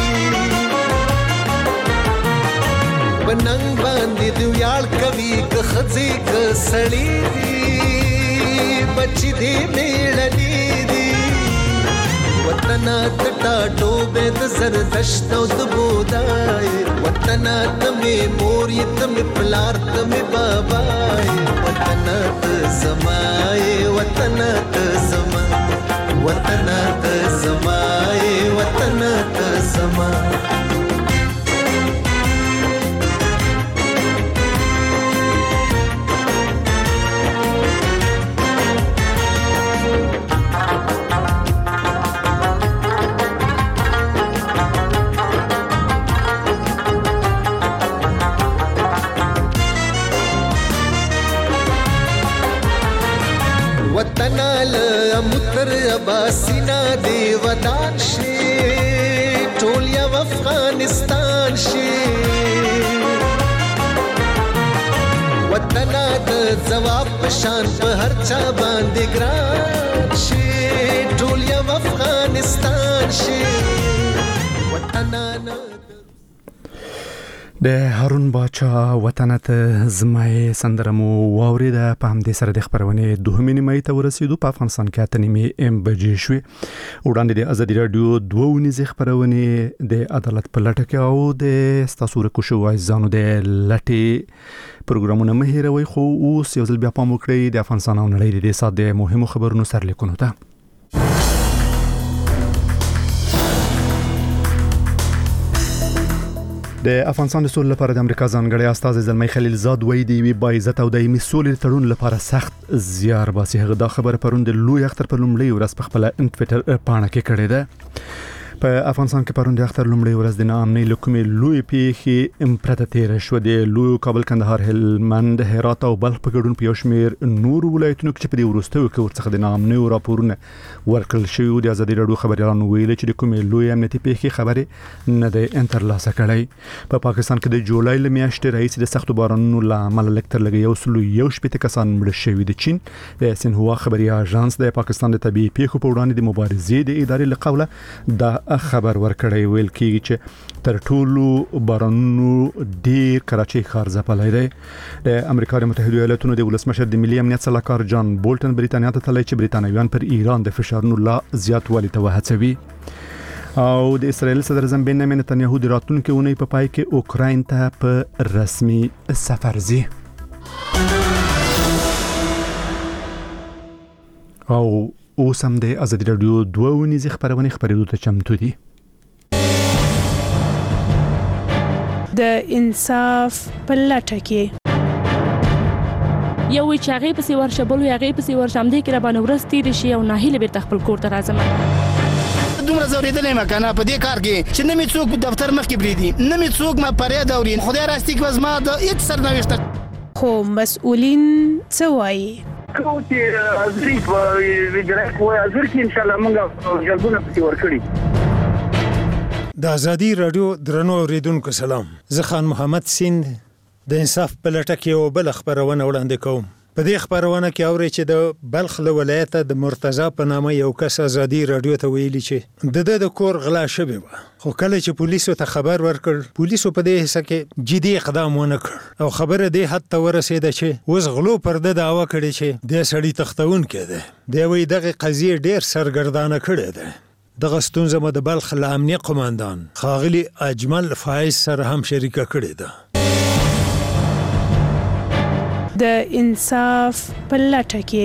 [SPEAKER 14] بننګ باندې دی ویاړ کوي که خځې که سړی دي بچی دې میړنی دي وطن ته ټوبه د زردشت او د بودای وطن ته می مور یې ته می پلار ته می بابای وطن ته سمای وطن ته سما وطن ته سمای وطن ته سما باسینا دی ودان شي ټول یو افغانستان شي وطن د جواب پشان په هر چا باندې ګران شي ټول یو افغانستان شي وطن
[SPEAKER 2] د هارون باچا وطنت زمای سندرمو واورید په همدې سره د خبرونه دوه نیمه ته ورسېدو په افغانستان کې اته نیمه بجې شوې وړاندې د ازادي رادیو دوه ونیزه خبرونه د عدالت په لټه کې او د ستاسو کو شو ځانو د لټي پروګرامونه مهیروي خو اوس یو ځل بیا پام وکړئ د افغانستان او نړۍ د ساده مهمو خبرونو سرلیکونو ته د افغانستان د سولې لپاره د امریکا ځانګړی استازی زلمی خلیلزاد وایي د وی باعزت او دایمي سولې تړون لپاره سخت زیار باسي هغه دا خبره پروند لوی اختر په لومړی ورځ په خپل انټویټر پاڼه کې کړې ده په افغانستان کې پروند اختر لومړی ورځ د نامنۍ لکمې لوی پیخي امپرات تیر شو د لوی کابل کندهار هلمند هرات او بلخ په ګډون په یو شمېر نور ولایتونو کې په دې وروستیو کې ورڅخه د نامنۍ راپورونه ورکړل شوی د ازادي راډیو خبريالانو ویلي چې د کومې لوی امنیتي پیخي خبره نه ده انترلاسه کړای په پاکستان کې د جولای لمیاشتې رئیس د سختو بارانونو لامل لکتر لګي یو سلو یو شپږ کسان مړ شوي د چین د سنهوا خبري اژانس د پاکستان د طبي پیښو په وړاندې د مبارزې د ادارې لقوله د خبر ورکړی ویل کیږي چې تر ټولو بارانونو ډیر کراچي ښار ځپلی دی د امریکا د متحده ایالاتونو د ولسمشر د ملي امنیت سلاکار جان بولټن بریتانیا ته تللی چې بریتانویان پر ایران د فشارونو لا زیاتوالي ته وهڅوي او د اسرایل صدر اعظم بنیامین نتنیاهو د راتلونکي اونۍ په پای کې اوکراین ته په رسمي سفر ځي او اوس هم د ازادي راډیو دوه ونیزه خبرونه خبرېدو ته چمتو دي
[SPEAKER 15] د انصاف په لټه کې یو چې هغه په سیور شبل یو هغه په سیور شم دي کې را باندې ورستې شي او ناهیله به تخپل کور ته راځم
[SPEAKER 16] دومره زوریدلې مکانه په دې کار کې چې نه می څوک دفتر مخ کې بریدي نه می څوک ما پرې داورین خدای راستي کې وزما د هیڅ سرنوشت
[SPEAKER 15] خو مسؤلین څه وایي
[SPEAKER 17] کوتي ازري په ویجرای کوه ازر کې ان شاء الله موږ جلبونه پتی ورکړي
[SPEAKER 18] د ازادي رادیو درنو اوریدونکو سلام زه خان محمد سیند د انصاف په لټه کې یو بل خبرونه وړاندې کوم په دې خبرونه کې اوري چې د بلخ ولایت د مرتضی په نامه یو کس ازادي رادیو ته ویلي چې د کور غلا شوی و خو کله چې پولیسو ته خبر ورکړ پولیسو په دې حصہ کې جدي اقدام ونه کړ او خبره دې حد ته ورسېده چې اوس غلو پرده دعوا کړي چې د سړی تختون کړي دی وی دغه قضیه ډیر سرګردانه کړي ده دغه ستونزه مو د بلخ امنیه قوماندان خاغلی اجمل فایز سره هم شریکه کړې ده
[SPEAKER 15] د انصاف په لټه کې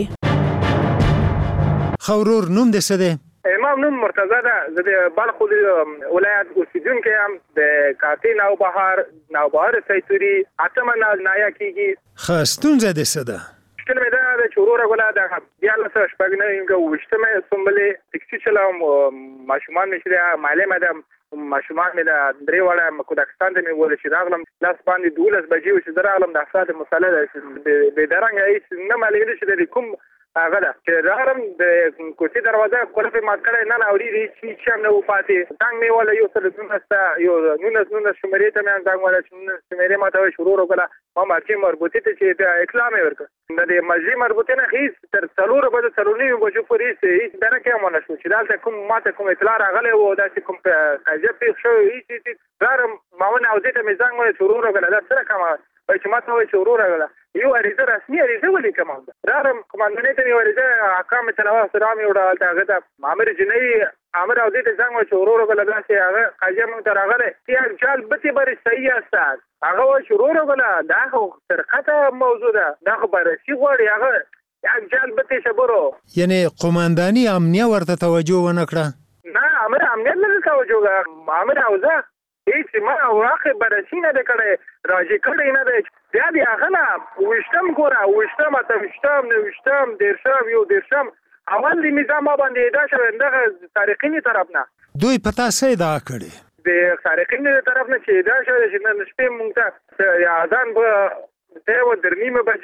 [SPEAKER 18] خورور نوم دې څه دی
[SPEAKER 17] امام نوم مرتضی ده زه د بلخ ولایت اوسیدونکی یم د کاتی نوبهار سیتوري اتمه نایا کیږي
[SPEAKER 18] ستونزه دې څه ده
[SPEAKER 17] مشکل مې دا د چورور غلا د بیا له شپږ نه یو وشتمه سمبلې ټکسي چلاوم ماشومان نشي مالې مدام ماشومان مې د درې وړه مکوداکستان ته مې ول چې راغلم لاس باندې 12 بجې چې درغلم د افراد مسله به درنګ هیڅ نه مالې چې د کوم هغه ده چې راغلم د کوټې دروازه کولفه مات کړې نه اوري چې هم نه وفاتې څنګه مې ول یو څه دنستا یو نونه شمېرې ته مې څنګه ول چې شمېرې ماته شروع وکړه ما مارچې مربوطه ته چې اطلاع مې ورکړه د مجلس مربوطه نه هیڅ تر څلور بجې څلورنی بجې پورې هیڅ دنه کې مونږ شو چې دالته کوم ماته کوم اطلاع راغله و دا چې کوم قضیه پیښ شو هیڅ زارم ماونه او دې ته مې څنګه شروع وکړه دا سره کومه چې ماته وې شروع راغله یو اړیزه رسمي اړیزه ولې کومه راغم کمانډنټ ته یو اړیزه احکام تلوا سلام یو ډول هغه د امر جنۍ امر او دې ته څنګه شروع وکړه دا چې هغه قضیه مونږ ته راغله چې جال بته بری صحیح است هغه شروع وکړه دا خو ترخته موضوع ده دا خو برسي غوړي هغه جال بته شبرو
[SPEAKER 18] یعنی قومانداني امنیه ورته توجه ونکړه
[SPEAKER 17] نه امر امنیت نه توجه امر اوزه هیڅ ما واخه برسینه د کړه راځي کړه نه ده بیا دی هغه نه وشتم ګوره وشتم ته وشتم نو وشتم درشم یو درشم اول د نظام باندې دا شوه دغه تاریخي طرف نه
[SPEAKER 18] دوی پتا سي دا کړي
[SPEAKER 17] د تاریخي طرف نه چې دا شوه چې نن شپه مونږ ته اذان به ته و درنیمه بجې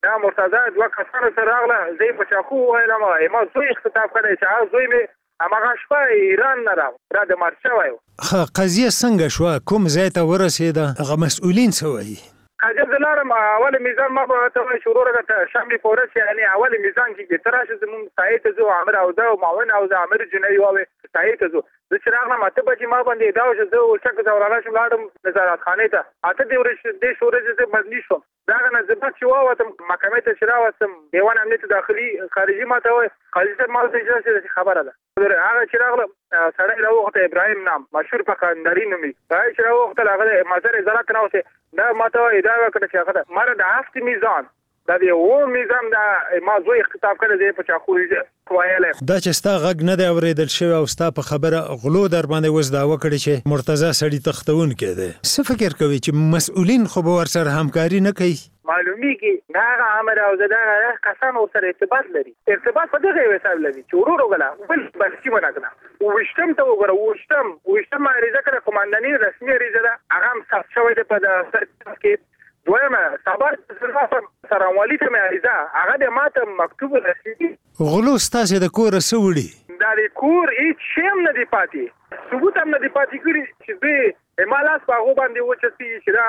[SPEAKER 17] دا مرتضی دوه کسانو سره راغله زه په چاقو وویلم ما زوی اختطاف کړی چې هغه زوی مې هماغه شپه ایران نه را د مرګ شوی و.
[SPEAKER 18] قضیه څنګه شوه؟ کوم ځای ته ورسېده؟ هغه مسؤلین څه وایي؟
[SPEAKER 17] قضیه زه لاړم اول میزان ما به ورته وایي چې ورور ته شنبې په ورځ یعنې اول میزان کې ته راشې زمونږ سایې ته ځو عامر او زه معاون او زه عامر جنۍ واوې سایې ته ځو. زه چې راغلم 8 بجې ما باندې دا و چې زه اوچک ته ولاړه شم لاړم نظارت خانې ته 8 دېرش ورځې زه بدلي شوم. د هغه نه زه بعد چې واوتم محکمې ته چې راوستم دیوان امنیت داخلي خارجي ما ته وایي قاضي صاحب ما ورته اجازه چې خبره ده. هغه چې راغله سړی راوغوښته ابراهیم نام مشهور په قنداري نومي سړی چې راوغوښتل هغه مزر ازالت نه وسې دا ما ته وایي دا وکړه چې هغه مره د هفت میزان دا د اووه میزان دا ما زوی اختطاف کړی دی په چاقو ویلی.
[SPEAKER 18] دا چې ستا غږ نه دی اورېدل شوی او ستا په خبره غلو در باندې اوس دعوه کړې چې مرتضی سړي تښتونکی دی، څه فکر کوي چې مسؤلین خو به ورسره همکاري نه کوي؟
[SPEAKER 17] معلومیږي دا هغه عامر او زه دغه کسان ورسره ارتباط لري، ارتباط په دغه حساب لري چې ورور وګله بل بلکې ونه کړه. اوویشتم ته وګوره اوویشتم عریضه کړه قمانداني رسمي عریضه ده هغه هم ثبت شوی دی په سرکټ کې. دویمه سبا سرانوالي ته مې عریضه هغه د ماته مکتوب رسمي
[SPEAKER 18] غلو ستاسې د کوره څه وړي؟
[SPEAKER 17] دا د کور هیڅ شی هم نه دی پاتې، ثبوت هم نه دی پاتې کړي چې دوی ما لاس په هغو باندې وچسي چې دا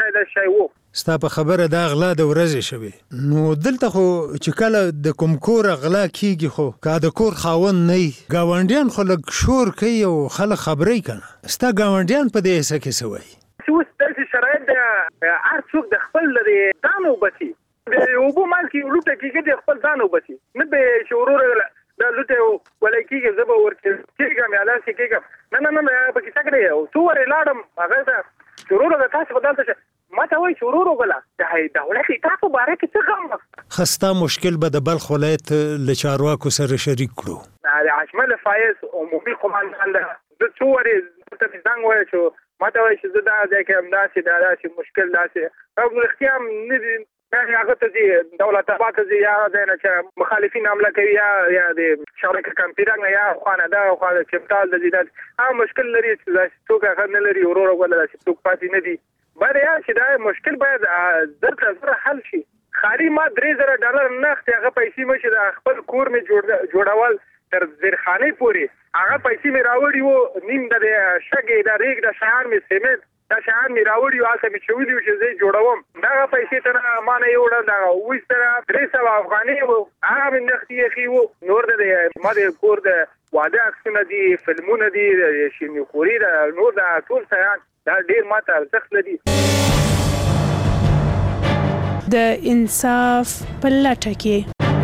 [SPEAKER 17] شی و.
[SPEAKER 18] ستا په خبره دا غلا د ورځې شوې، نو دلته خو چې کله د کوم کور غلا کیږي خو که د کور خاوند نه وي ګاونډیان خو لږ شور کوي او خلک خبرې کنه. ستا ګاونډیان په دې حصه کې څه وایي؟
[SPEAKER 17] چې اوس داسې شرایط د هر څوک د خپل ځان وبسي د اوبو مال کې لوټه کېږي د خپل ځان وبسي نه به چې ورور دا لوټه ولی کېږي زه به ورکېږم یا داسې کېږم نه په کیسه کې دی څو ورې لاړم هغه ته چې ورور د تاسې په دلته ما ته وایي چې ورور وګله د دولت اطاعت په باره کې څه غم
[SPEAKER 18] ښه ستا مشکل به د بلخ ولایت له چارواکو سره شریک کړو.
[SPEAKER 17] د اجمل فایز عمومي قماندان ده زه څو ورې ورته مې زنګ وویل چې ما ته وایي چې زه دا ځای کې همداسې داسې مشکل داسې او رښتیا هم نه دي هغه ته ځي دولت آباد ته ځي یا ځای نه چې مخالفین حمله کوي یا د شارک کمپیرنګ یا خانه دا خو د چپټال د زیدات هم مشکل لري چې څوک هغه نه لري ورور ولا څوک پاتې نه دي باید یا چې دا مشکل باید زر حل شي. خالي ما $3000 نخت هغه پیسې مې د خپل کور مې جوړول تر زیرخانه پورې هغه پیسې مې راوړي وو نیم د شګې د ریګ د شهر مې سیمنټ دا شهر مې راوړي وو هلته مې چولی وو چې زه جوړوم دغه پیسې ته ما نه یوړل دغه ویستره 300 افغانۍ وو هغه مې نختې ایښي وو نور د ما د کور د واده عکسونه دي فلمونه دي شیریني خوري نور د ټول شیان دا ډېر ماته ارزښت لري.
[SPEAKER 19] د انصاف په لټه کې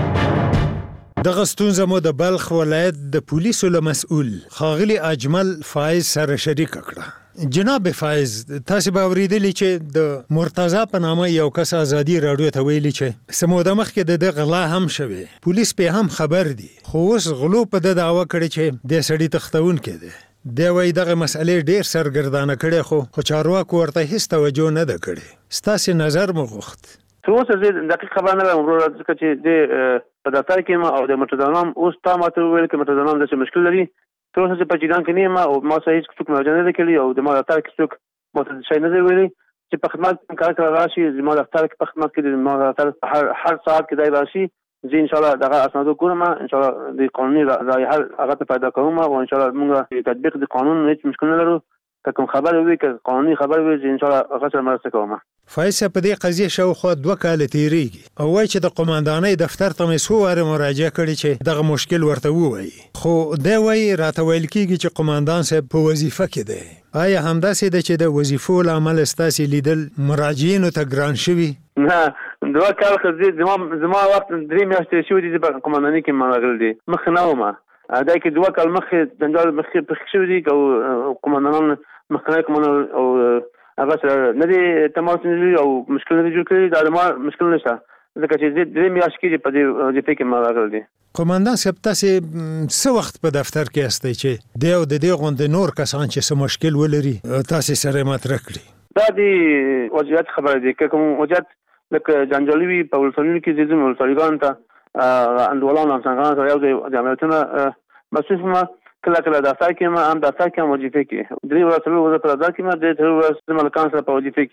[SPEAKER 18] دغه ستونزه مو د بلخ ولایت د پولیسو له مسؤل ښاغلي اجمل فایز سره شریکه کړه. جناب فایز تاسو به اورېدلی چې د مرتضی په نامه یو کس ازادي راډیو ته ویلي چې څه موده مخکې د غلا هم شوې پولیس په هم خبر دي خو اوس غلو په د دعوه کړې چې د سړي تښتونکی دی. دی وایي دغه مسئلې ډېر سرګردانه کړې خو چارواکو ورته هېڅ توجه نه ده کړې. ستاسې نظر مو غوښت.
[SPEAKER 20] اوس زه دقیق خبر نه لرم وروره ځکه چې په دفتر کې یم او د مرتضی نام اوس تا ماته وویل چې مرتضی نام داسې مشکل لري تر اوسه چې په جریان کې نه یم او ما سره هېڅ څوک مراجعه نه ده کړې او د ما دفتر کې څوک ماته شی نه دی ویلي چې په خدمت کې کار کړی راشي زما دفتر کې په خدمت کې د ما دفتر هر ساعت کې دی راشي زه انشاءالله دغه اسنادو ګورم انشاءالله د قانوني رایحه هغه ته پیدا کوم او انشاءالله موږ د تطبیق د قانون هېڅ مشکل نه لرو که کوم خبر وي که قانوني خبر وي زه انشاءالله هغه سره مرسته کوم.
[SPEAKER 18] فایز په دې قضیه شاوخوا 2 کاله تیریږي او وایي چې د قماندانۍ دفتر ته مې څو وارې مراجعه کړې چې دغه مشکل ورته ووایي خو دی وایي راته ویل کېږي چې قماندان صاحب په وظیفه کې دی. آیا همداسې ده چې د وظیفو له امله ستاسې لیدل مراجعینو ته ګران شوي؟
[SPEAKER 20] نه 2 کال خو زما وخت 3 میاشتې شوي دي په قماندانۍ کې ما راغلی دی مخکې نه وم دا کې 2 کال مخکې جنجال مخکې پېښ شوي دي او قماندانان مخکنی قماندان او هغه سره نه دي تماس نه او مشکل نه جوړ کړي دا ما مشکل نشته ځکه چې 3 میاشتې کې په دې وظیفه کې ما راغلی دی.
[SPEAKER 18] قماندان صاحب تاسې څه وخت په دفتر کې یاستئ چې دی او د دې غوندې نور کسان چې څه مشکل ولري تاسې سره یې مطرح کړي؟
[SPEAKER 20] دا د وضعیت خبره دی که کوم وضعیت لکه جنجالي وي په ولسوالیو کې ځینې ولسوالیګانو ته انډولانو همسنګانو سره یو ځای د عملیاتونه محسوس ما کله دفتر کې ما هم دفتر کې هم وظیفه کې 3 ورځې په دفتر کې ما 3 ورځې ملکان سره په وظیفه کې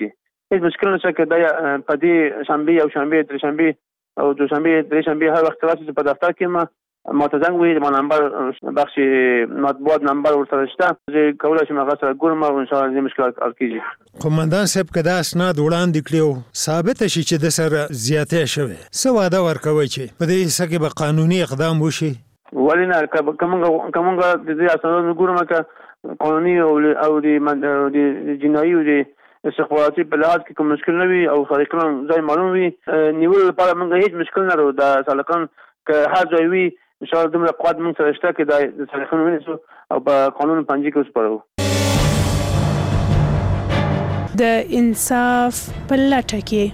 [SPEAKER 20] هیڅ مشکل نشته که دا په دې شنبه او شنبه درې شنبه او دوشنبه درې شنبه هر وخت راشي په دفتر کې ما ته زنګ وي ما نمبر بخش مطبوعات نمبر ورسره شته زه کولای شم هغه سره ګورم او ان شاء الله دې مشکل حل کیږي.
[SPEAKER 18] قومندان صاحب که دا اسناد وړاندې کړو ثابت شي چې د سره زیاتې شوی څه وعده ورکوي چې په دې حصہ کې به قانوني اقدام وشي؟
[SPEAKER 20] ولې نه کومه د دې اسنادو ګورم که قانوني او د جنایي او د استخباراتي په لحاظ کې کوم مشکل نه وي او سرکلان ځای معلوم وي نیول لپاره موږ هیڅ مشکل نه لرو. د سالکان که هر ځای وي ان شاء الله دومره قوت موږ سره شته کې د سالکان ونیسو او په قانون پنجي کې وسپارو.
[SPEAKER 19] د انصاف په لټه کې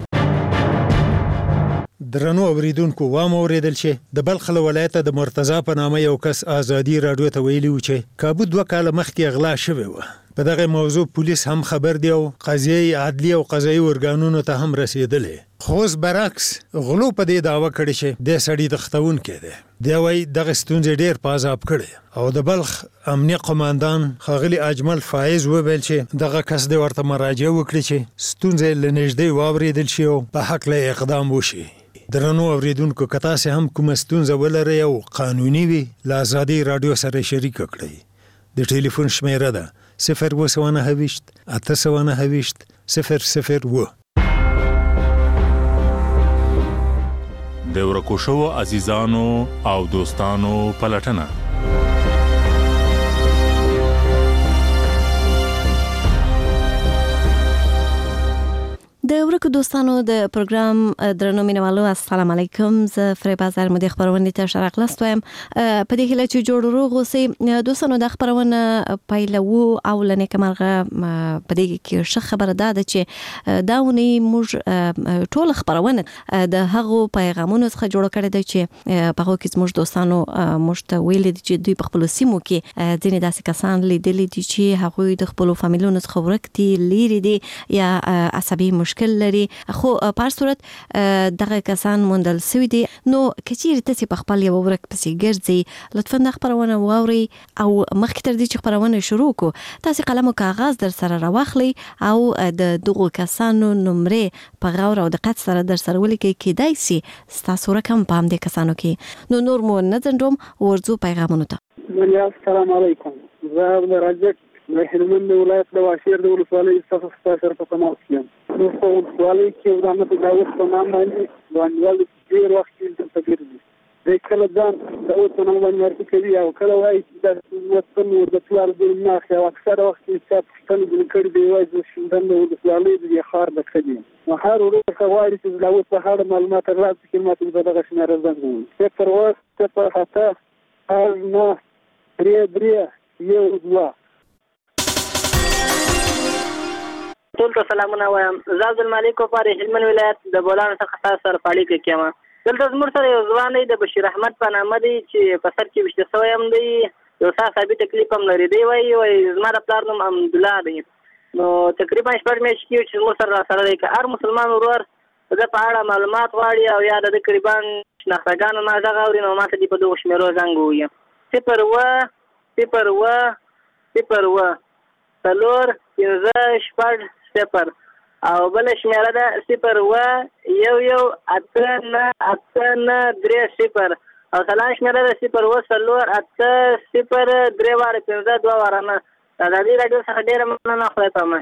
[SPEAKER 18] درنو اوریدونکو وام اوریدل چې د بلخ ولایت د مرتضی په نامه یو کس ازادي رادیو ته ویلي و چې کابو 2 کال مخکې اغلا شوی و. په دغه موضوع پولیس هم خبر دی او قضیه عدلی او قضایي ارګانونو ته هم رسیدلې. خو برعکس غلو په دې دعوه کړي چې د سړی د ختون کې دی دی وای دغه ستونزې ډیر پازاب کړي او د بلخ امنیه قوماندان خاغلی اجمل فایز وویل چې دغه کس د ورته مراجعه وکړي چې ستونزې لنږدې واوریدل شي او په حق له اقدام وشي. درنو اوریدونکو که تاسو هم کوم ستونزه ولرئ او قانوني وي له ازادي رادیو سره شریک کړئ. د ټلیفون شمیره ده 029 829 002.
[SPEAKER 21] د ورکو شوو عزیزانو او دوستانو پلټنه.
[SPEAKER 22] د ورکو دوستانو د پروګرام درنو مینوالو السلام علیکم. زه فریبا زر مدیر خبرونه ته شرق لاستوم. په دې هله چې جوړ روغ اوسئ دوستانو. د خبرونه پایلو او لنه کمرغه په دې کې ښه خبره ده چې داونی موږ ټول خبرونه د هغو پیغامونو څخه جوړ کړی دی چې په هغه کې موږ دوستانو موږ ته ویل دي چې دوی په خپل سیمو کې ځینې داسې کسان لیدلي دي چې هغوی د خپل فامیلونو څخه ورک دي لري دي یا عصبي مشکل لري. خو په هر صورت دغه کسان موندل شوي دي. نو کچیر تاسو په خپل یو ورک پسې ګرځي لطفا د خبرونه واوري او مخکې تر دې چې خبرونه شروع کو تاسو قلم او کاغذ در سره راوخلي او د دغه کسانو نمرې په غور او دقت سره در سره ولیکئ کېدای شي تاسو رقم پام دې کسانو کې. نو نور مو نه ځندوم ورځو پیغامونه ته.
[SPEAKER 23] السلام علیکم. زه د راجک د هلمند ولایت د واشیر د ولسوالۍ څخه ستاسو په تماس یم. نو په ولسوالۍ کې د احمد داوود په نام باندې ځوانوال ډېر وخت کې تغیر دي. د کله ځان داوود په نام باندې ورته کوي او کله وایي چې د وطن او د پلار د ناخه او اکثر وخت چې پښتون د کړي دی وایي چې د ولسوالۍ د خار د کړي. نو هر ورځ غواړي چې داوود په اړه معلومات راځي چې ماته د دغه شمېره زنګ وي. پر وخت په خاطر نه درې یو دوه
[SPEAKER 24] ټول ته سلامونه وایم. زه عبدالمالک وفار هلمند ولایت د بولان څخه تاسو سره پاړی کې کېم. دلته زموږ سره یو ځوان دی د بشیر احمد په نامه دی چې په سر کې وشته شوی هم دی. یو ثابت تکلیف هم لري. دی وایي زما د پلار نوم حمدالله دی. نو تقریبا 4 میاشتې کې چې زموږ سره راسره دی. که هر مسلمان ورور د په اړه معلومات غواړي او یا د تقریبا شناختګانو نه غږ اوري نو ماته دی په دغه شمیرو زنګ ووایي 0 څلور 5 0 او بل شمیره ده 0 1 8 9 3 0 او سلام شمیره ده 0 څلور 8 0 3 واره 15 2 واره نه. د دې راډیو څخه ډېره مننه. خدای پامان.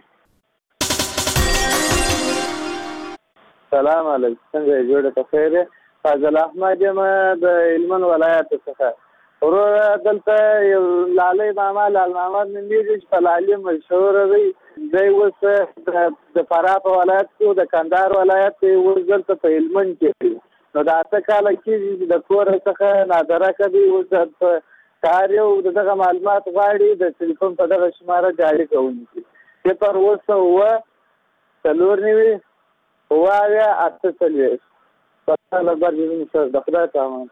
[SPEAKER 4] سلام علیکم. څنګه جوړه په خیر؟ فاضل احمد یم د هلمند ولایت څخه. ورور دلته یو لالي ماما لال محمد نومیږي چې په لالي مشهور دی. دی اوس د فراه په ولایت کې د کندهار ولایت کې اوس دلته په هلمند کې نو د 8 کاله کې د کور څخه نادره کوي. اوس په کار یو دغه معلومات غواړي د ټلیفون په دغه شماره جاري کوونکی 0 څلور 9 8 4 په لبر دې سره د خدای پامان.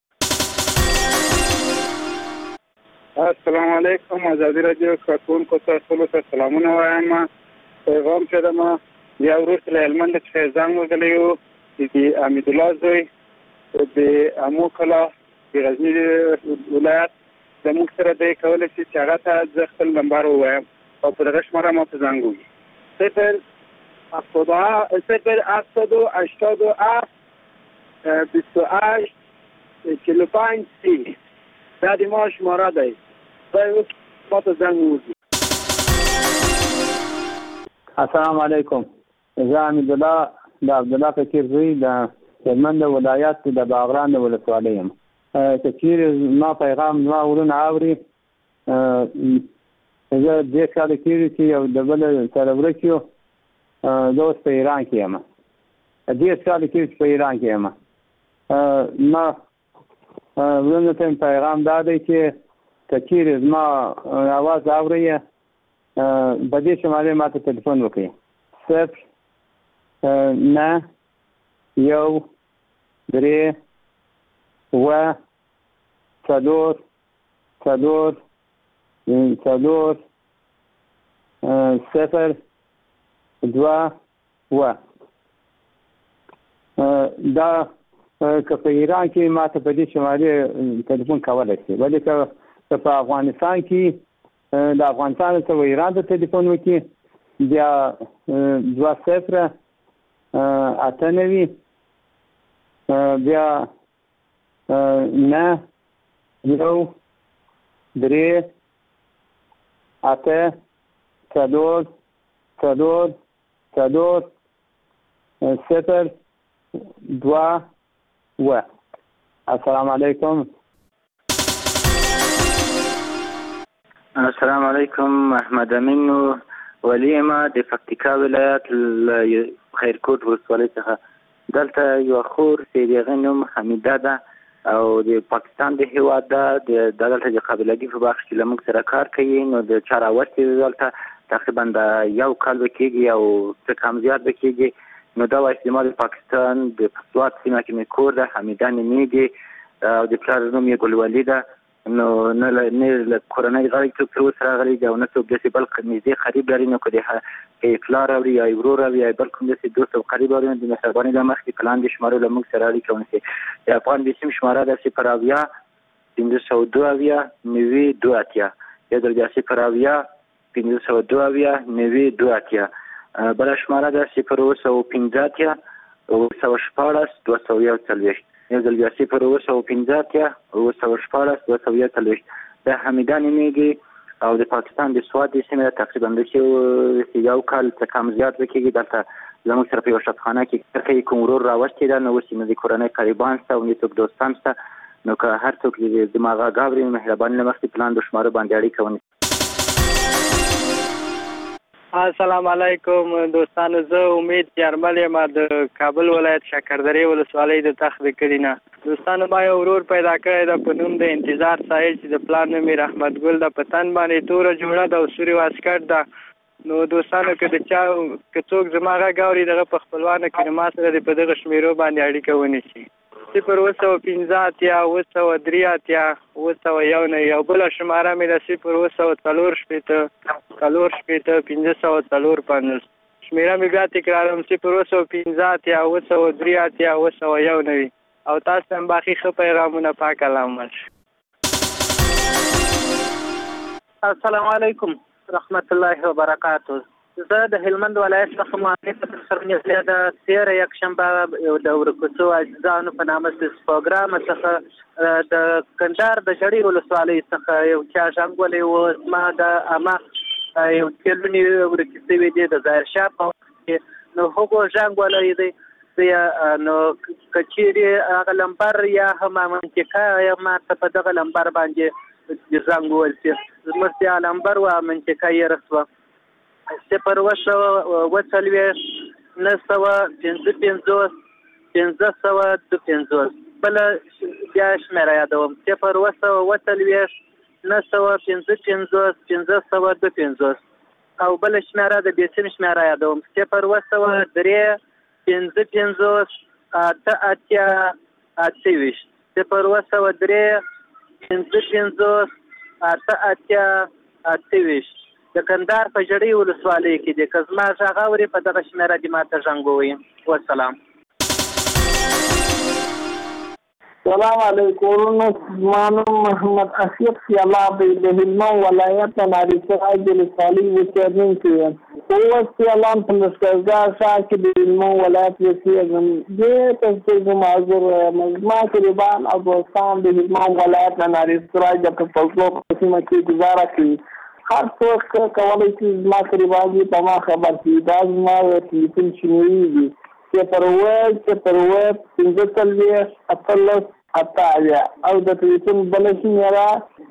[SPEAKER 23] السلام علیکم. ازادي رادیو کارکونکو ته ټول سلامونه وایم. پیغام کړم یا ورسره له هلمند څخه زنګ وغلیو د حمید الله زوی د امو کلا د غزنی ولایت د موږ سره د کولای شي چې هغه ته ځ خپل نمبر ووایم او په دغه شماره ماته زنګ وکړي. 087 28 45 30 دا د ما شماره دی ما ته زنګ ووهي.
[SPEAKER 20] السلام علیکم. زه حمید الله د عبدالله فقیر زوی د هلمند ولایت د باغران ولسوالۍ یم. که چیرې ما پیغام زما ورونه اوري، زه 10 کاله کېږي چې یو د بل سره ورک یو. زه اوس په ایران کې یم. 10 کاله کېږي چې په ایران کې یم. ما ورونه ته پیغام دا دی چې که چیرې زما اواز اورئ په دې شمالې ما ته تلیفون وکړئ. 0 9 1 3 4 4 4 4 0 2 دا که په ایران کې ما ته په دې شمالي تلیفون کولی شي، ولې که په افغانستان کې د افغانستان څخه ایران ته تلیفون وکړي بیا 2 0 8 9 بیا 9 1 3 8 4 4 4 0 2 السلام علیکم.
[SPEAKER 1] السلام علیکم. احمد امین ولی ما د پکتیکا ولایت خیرکوټ ولسوالۍ څخه. دلته یو خور چې دغه نوم حمیده ده او د پاکستان د هیواد ده، دلته د قابلګي په بخش کې له موږ سره کار کوي. نو د چاراوستي دلته تقریبا د یو کال به کېږي او څه کم زیات به کېږي. نو دا وایي چې ما د پاکستان د سوات سیمه کې مې کور ده، حمیده نومېږي او د پلار نوم یې ګلولي ده. نو نه له کورنۍ غړي څوک تر اوسه راغلی دی او نه څوک داسې بل نږدې قریب لري. نو که د پلار اوري یا ورور اوري یا بل کوم داسې دوست او قریب اوري، د مهربانۍ له مخکې په لاندې شمارو له موږ سره اړیکه ونیسي. د افغان بېسیم شماره ده 0 502 90 یا د 0 502 90 بله شماره ده 0 15 216 241 یو ځل بیا 0 15 216 241. د حمیده نومېږي او د پاکستان د سوات د سیمې تقریبا د یو کال څه کم زیات به کېږي. دلته زموږ سره په یوه شفخانه کې کار کوي. کوم ورور راوستې ده، نو اوس یې د کورنۍ قریبان شته او نه څوک دوستان شته. نو که هر څوک زما غږ اوري، مهرباني له مخکې په لاندې شمارو باندې اړیکه ونیسي.
[SPEAKER 24] السلام علیکم دوستانو، زه امید یارمل یم د کابل ولایت شکردرې ولسوالۍ د تخت د کلي نه. دوستانو ما یو ورور پیدا کړی ده په نوم د انتظار ساحل چې د پلار نوم یې رحمت ګل ده. په تن باندې توره جوړه ده او سوري واسکټ ده. نو دوستانو که څوک زما غږ اوري دغه په خپلوانو کې ما سره د په دغه شمیرو باندې اړیکه ونیسي. 0 215 903 901 یو بله شماره مې ده 0 4 504 550 شمیره مې بیا تکراروم 0 215 903 901 او تاسو هم باقي ښه پیغامونه پاک علامت. السلام علیکم رحمت الله وبرکاته. زه د هلمند ولایت څخه معرفت سره نږدې د 13 یکشنبه د ورکوڅو عزیزانو په نامه د پروګرام څخه د کندهار د جړې ولسوالۍ څخه یو چا ژغورلی و. زما د عامه یو کلونی ورکې شوي دي د ظاهرشاه په وخت کې. نو هغو ژغورلی دی. نو که چیرې هغه لمبر یا هم منطقه یا ماته په دغه لمبر باندې زنګ وویل شي، زموږ بیا لمبر و منطقه یې رسوه 0 240 955 552. بله بیا شمېره یادوم 0 240 955 552 او بله شمېره د بېسیم شمېره یادوم 0 203 55 8 0 203 55 8 د کندهار په جړې ولسوالۍ کې دی. که زما غږ اوري په دغه شمېره دې ماته زنګ ووهي. والسلام.
[SPEAKER 3] السلام علیکم. مانو محمد اسیف سیالابی د هلمند ولایت ناری سراج ولسوالۍ اوسېدونکی یم. اوس سیالان په لښکرګاه ښار کې د هلمند ولایت اوسېږم. دې ته چې معذور یم. زما قریبان او دوستان د هلمند ولایت ناری سراج د فولکلور په سیمه کې ګزاره کوي. هر څوک کولی شي زما قریبان دي په ما خبر کړي. دا زما ټلیفون شمېرې دي 0 0 8 او د ټلیفون بل شمېره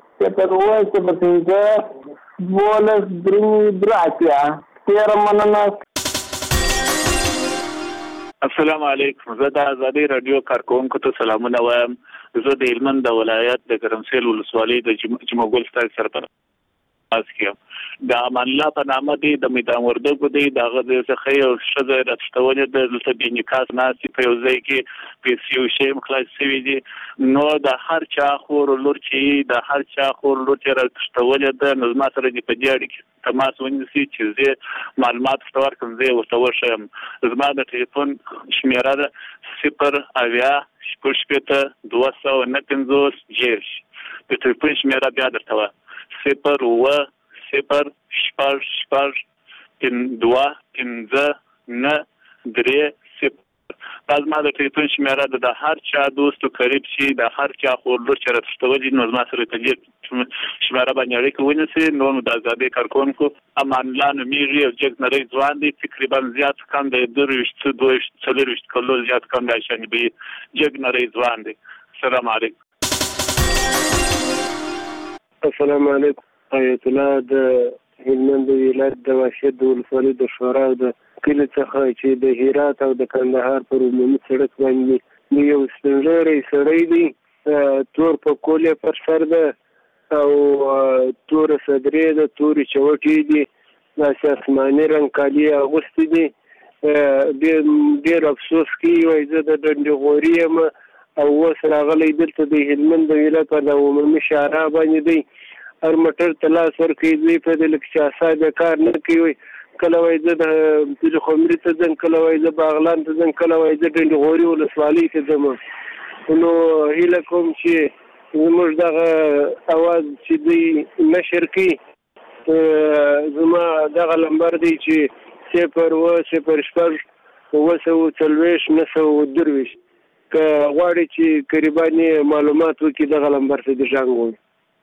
[SPEAKER 3] 0 0 مننه.
[SPEAKER 7] السلام علیکم. زه د آزادۍ رادیو کارکونکو ته سلامونه وایم. زه د هلمند د ولایت د ګرمسېل ولسوالۍ د جمعګل ستاسو سرپرست یم. د امان الله په نامه دی د میدان وردګو دی دغه څخه یو ښځه راټولې د دلته د نکاح ناسي په یو ځای کې پیسې او شی مخلاص شوی دي. نو د هر چا خور لور چې د هر چا خور لور چې راټولې د نظم سره دی په دې اړه کې تماس ونیسي چې زه معلومات ستور کوم زه ورته ورشم. زما د ټلیفون شمیره ده 0 اویا شپږ شپېته 259 د ټلیفون شمیره بیا درته وایم 0 اوه 0 شپږ شپږ 2 5 9 3 0. دا زما د ټلیفون شمیره ده. د هر چا دوست او قریب شي د هر چا خور لور چې راټولې نو زما سره په دې شمیره باندې اړیکه ونیسي. نو د آزادۍ کارکونکو امان الله نومیږي او جګ نری ځوان دی. تقریبا زیات کم د 22 کلو زیات کم د شانبي جګ نری ځوان دی. السلام علیکم.
[SPEAKER 8] السلام علیکم. آیت الله د هلمند ولایت د واشد د ولسوالۍ د شورا او د کلي څخه چې د هرات او د کندهار پر عمومي سړک باندې یو سپینږیری سړی دی تور په کولې پر سر ده او تور صدرې ده تورې چوټې دي داسې آسماني رنګ کالي اغوستي دي. ډېر افسوس کوي وایي زه د ډنډې غوري یم او اوس راغلی دلته د هلمند د ولایت په د عمومي شاهراه باندې دی. هر موټر ته لاس ورکوي دوی په دې لکه چې اعصاب کار نه کوي. کله وایي زه د پلخمري ته ځم کله وایي زه باغلان ته ځم کله وایي زه ډنډې غوري ولسوالۍ ته ځم. نو هیله کوم چې زموږ دغه اواز چې دوی نشر کړي. زما دغه نمبر دی چې 0 0 شپږ 940 923 که غواړي چې قریباني معلومات وکړي دغه نمبر ته د ژغ وي.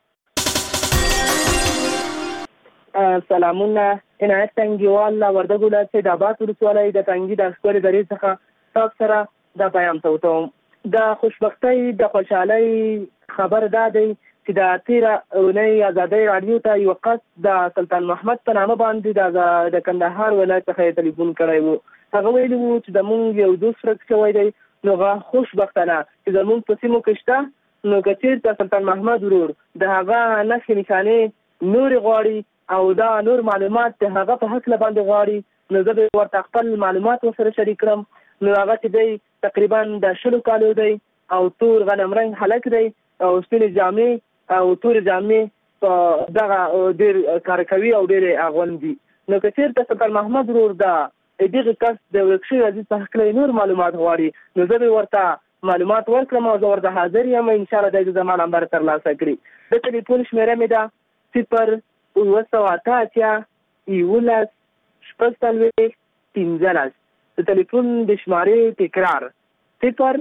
[SPEAKER 24] سلامونه. عنایت تنګیوال وردګ ولایت سید آباد ولسوالۍ د تنګي د ښکلې درې څخه تاسو سره دا پیغام توتم. د خوشبختۍ د خوشحالۍ خبر دا دی چې د تیره اونۍ آزادۍ رادیو ته یو کس د سلطان محمد په نامه باندې د کندهار ولایت څخه ټلیفون کړی و. هغه ویلي و چې زموږ یو دوست ورک شوی دی. نو خوشبختانه چې زموږ په سیمو کې شته نو که چېرته سلطان محمد ورور د هغه نښې نښانې نورې غواړي او دا نور معلومات د هغه په هکله باندې غواړي نو زه به ورته خپل معلومات ورسره شریک کړم. نو هغه چې دی تقریبا د 20 کالو دی او تور غنم رنګ هلک دی او سپینې جامې او تورې جامې په دغه ډېر کار کوي او ډېرې اغوند دي. نو که چېرته سلطان محمد ورور دغه کس د ورک شوي عزیز په هکله نور معلومات غواړي نو زه به ورته معلومات ورکړم او زه ورته حاضر یم. انشاءالله دی زما نمبر ترلاسه کړي. د ټلیفون شمېره مې ده 0 988 11 شپږ 15. د ټلیفون د شمارې تکرار 0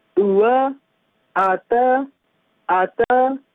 [SPEAKER 24] 988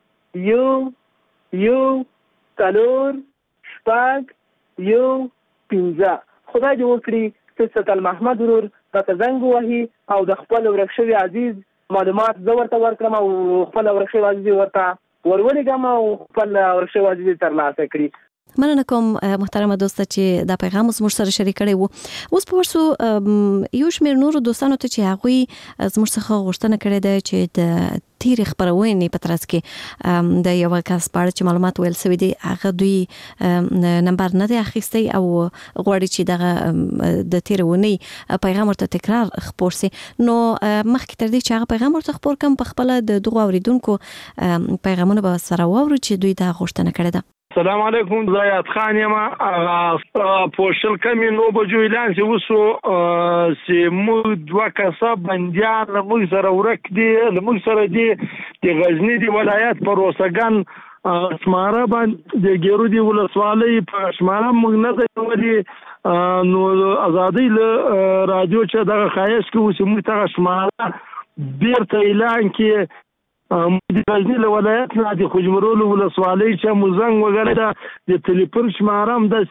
[SPEAKER 24] 11 شپږ 15. خدای دې وکړي چې سلطان محمد ورور راته زنګ ووهي او د خپل ورک شوي عزیز معلومات زه ورته ورکړم او خپل ورک شوي عزیز ورته ورولېږم او خپل ورک شوي عزیز ترلاسه کړي.
[SPEAKER 22] مننه کوم محترمه دوسته چې دا پیغام زموږ سره شریک کړی وو. اوس په ورسو یو شمېر نورو دوستانو ته چې هغوی زموږ څخه غوښتنه کړې ده چې د تیرې خپرونې په ترڅ کې د یو کس په اړه چې معلومات ویل شوي دي هغه دوی نمبر نه دی اخیستی او غواړي چې دغه د تیرې اونۍ پیغام ورته تکرار خپور سي. نو مخکې تر دې چې هغه پیغام ورته خپور کړم په خپله د دغو اوریدونکو پیغامونه به سره واورو چې دوی دا غوښتنه کړې ده.
[SPEAKER 9] السلام علیکم زیات خان یم پوشل کمی نو بجو اعلان چې وسو چې موږ دوه کسه بندیان موږ سره ورک دي موږ سره دي د غزنی دی ولایت پر اوسګن اسماره باندې د ګیرو دی ولسوالۍ په اسماره موږ نه دی نو ازادي له رادیو چې دغه خایس کې وسو موږ ته اسماره بیرته اعلان کې د غزنی له ولایت نه د خوجمرول ولسوالۍ چې مزنګ وګړه د ټلیفون شمارم د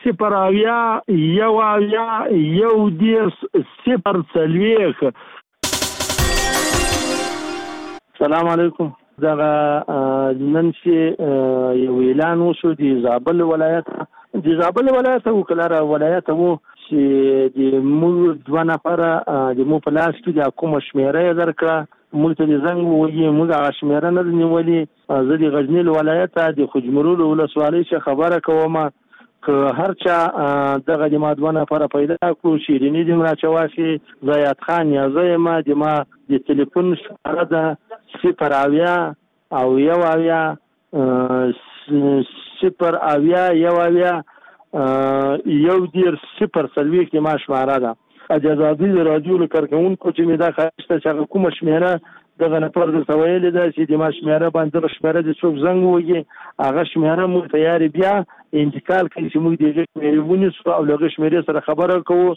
[SPEAKER 9] 0
[SPEAKER 10] السلام علیکم دغه نن چې یو اعلان وشو د زابل ولایت وکړه ولایت وو چې د موږ دوه نفر د مو په لاس کې د کوم شمیره درکړه موږ ته زنګ وایي موږ هغه شمیره نه نیولې زه د غزنی ولایت د خوجمرول ولسوالۍ څخه خبره کوم که هر چا دغه د مادونه لپاره پیدا کړو شیرینی د مراچواشي زیات خان یا زما د ټلیفون شماره ده 0 او 1 کې ما شماره ده اجازه د رادیو لکارکونکو چې می دا خاصه چې کومه شمیره دغه نفر د سویل ده چې د ما شمیره باندې شمیره د څوک زنګ وږي هغه شمیره مو تیار بیا انتقال کوي چې موږ دغه شمیره ونیسو او دغه شمیره سره خبره کوو.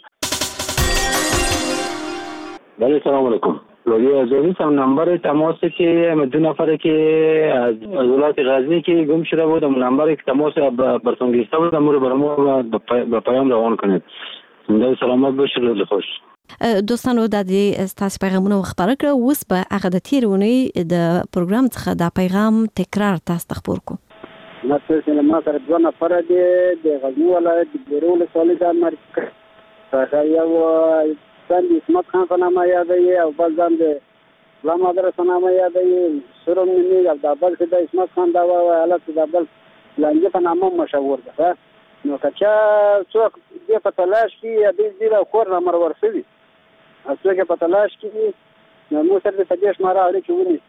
[SPEAKER 11] بله سلام علیکم لوی ازوری سم نمبر تماس که مدون نفر که از ولایت غزنی که گم شده بود نمبر تماس برسانگیسته بود امور برامو به پیام روان کنید. دا سلامت باشید روز خوش.
[SPEAKER 22] دوستانو د دې تاسو پیغامونه خبره کړو اوس به هغه د تیرونی د پروګرام څخه د پیغام تکرار تاسو خبر کو.
[SPEAKER 23] مثلا ما سره دوه نفر د غزنی ولایت د ګیرو ولسوالۍ د مرکز څخه یو ځان د اسمت خان په نامه یادوي او بل ځان د غلام حیدر په نامه یادوي سروم نیمي او د بل څه د اسمت خان دا حالت د بل لنګ په نامه مشهور ده. نو کچا څوک دې په تلاش کې دې له کور نه مر ورسوي څوک په تلاش کې نو مو سره د تجهیز ماره اړیکې ونی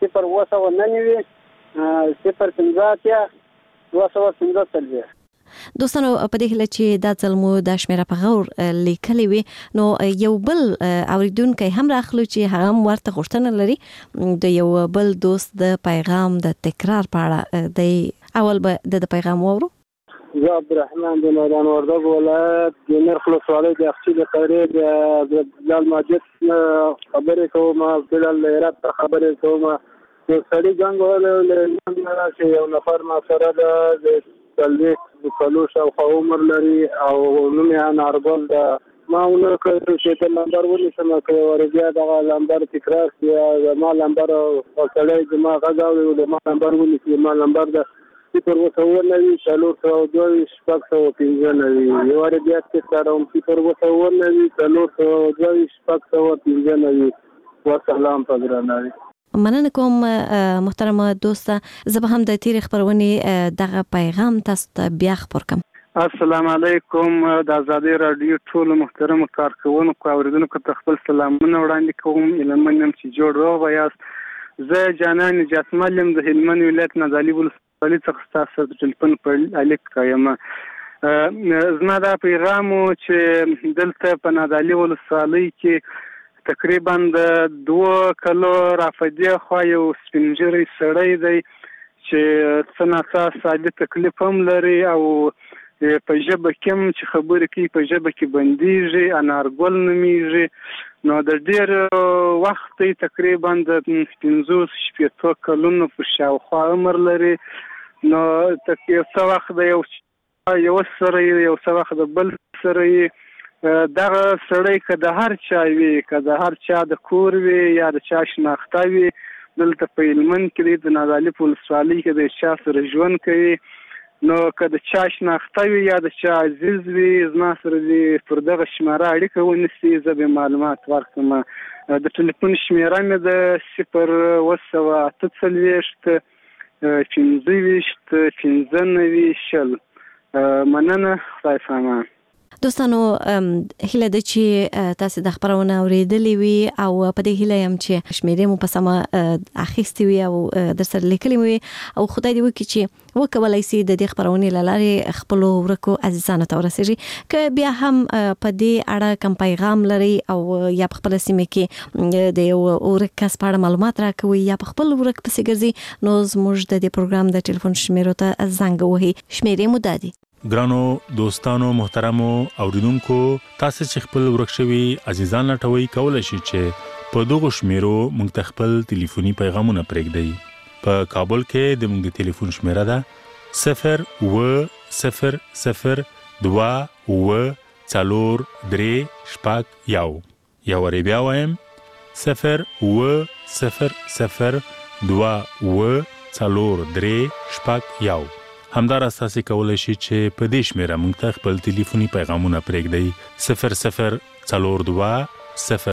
[SPEAKER 23] 0
[SPEAKER 22] دوستانو په دې هله چې دا ځلمو د شمیره په غور لیکلې وي نو یو بل اوریدونکو هم راخلو چې هغه ورته غوښتنه لري د یو بل دوست د پیغام د تکرار په اړه د اول به د پیغام وورو.
[SPEAKER 23] زه عبدالرحمن د میدان وردګ ولایت د نرخ ولسوالۍ د اقچې د قیرې د بلال ماجد خبرې کوم بلال هرات خبرې کوم یو سړي جنګ ولې چې یو نفر ما سره د څلوېښت شاوخوا عمر لري او نوم یې انارګل ده ما ونه کړی چې د لمبر ونیسم که ورې بیا دغه لمبر تکرار کړي زما لمبر سړی زما غږ اوري زما لمبر ونیسي زما لمبر ده 0 422 615 یو ور بیا تکراروم 0 422 615 وسلام پدرانوي.
[SPEAKER 22] مننه کوم محترم دوست زه به هم د تیر خبرونه دغه پیغام تاسو ته بیا خبر کوم.
[SPEAKER 23] السلام علیکم د آزادي رادیو ټول محترم کارکونکو اوریدونکو ته خپل سلامونه وړاندې کوم علمنم چې جوړ روغ یاست. زه جانان جسمل د هلمند ولایت نازلی ولسوالۍ څخه تاسو د ټلیفون په الیک کایم. زما دا پیغام چې دلته په نازلی ولسوالۍ کې تقریبا د 2 کلو رافدی خو یو سپینجری سړی دی چې څنګه ساده تکلیف هم لري او په ژبه کې چې خبرې کوي په ژبه کې بنديږي انارګل نومیږي نو د ډیر وخت تقریبا د 15 کلونو په شاوخوا عمر لري نو تکي څو وخت د یو سره یو څو وخت د بل سره دغه سړی که د هر چا وي که د هر چا د کور وي یا د چا شناخته وي دلته په هلمند کې د نازلی په ولسوالۍ کې د چا سره ژوند کوي نو که د چا شناخته وي یا د چا عزیز وي زما سره دې پر دغه شماره اړیکه ونیسي زه به معلومات ورکړم. د ټلیفون شمېره مې د 0 248 15 15 90 مننه خدای سامان.
[SPEAKER 22] دوستانو هله د چې تاسو د خبرونه اوریدلې وي او په دې هله يم چې شمیرې مو په سم اخیستي وي او در سره لیکلې وي او خدای دې وکړي چې وکولای شي د دې خبرونه لاره خپل ورکو عزیزانو ته ورسېږي ک بیا هم په دې اړه کوم پیغام لري او یا خپل سیمه کې د ورکس په اړه معلومات راکوي یا خپل ورک پسې ګرځي نو زموږ د دې پروګرام د ټلیفون شمیرو ته زنګ وهي شمیرې مو دادي
[SPEAKER 21] ګرانو دوستانو محترمو اوریدونکو تاسو چې خپل ورکشوي عزیزان لټوي کولای شي چې په دغه شمیرو موږ خپل ټلیفوني پیغامونه پرېږدئ په کابل کې د موږ ټلیفون شمیره ده 0100243 یا ور بیا وایم 0100243 همدار اساسي کولای شي چې په دې شمیره موږ ته خپل ټلیفوني پیغامونه پرېږدئ 002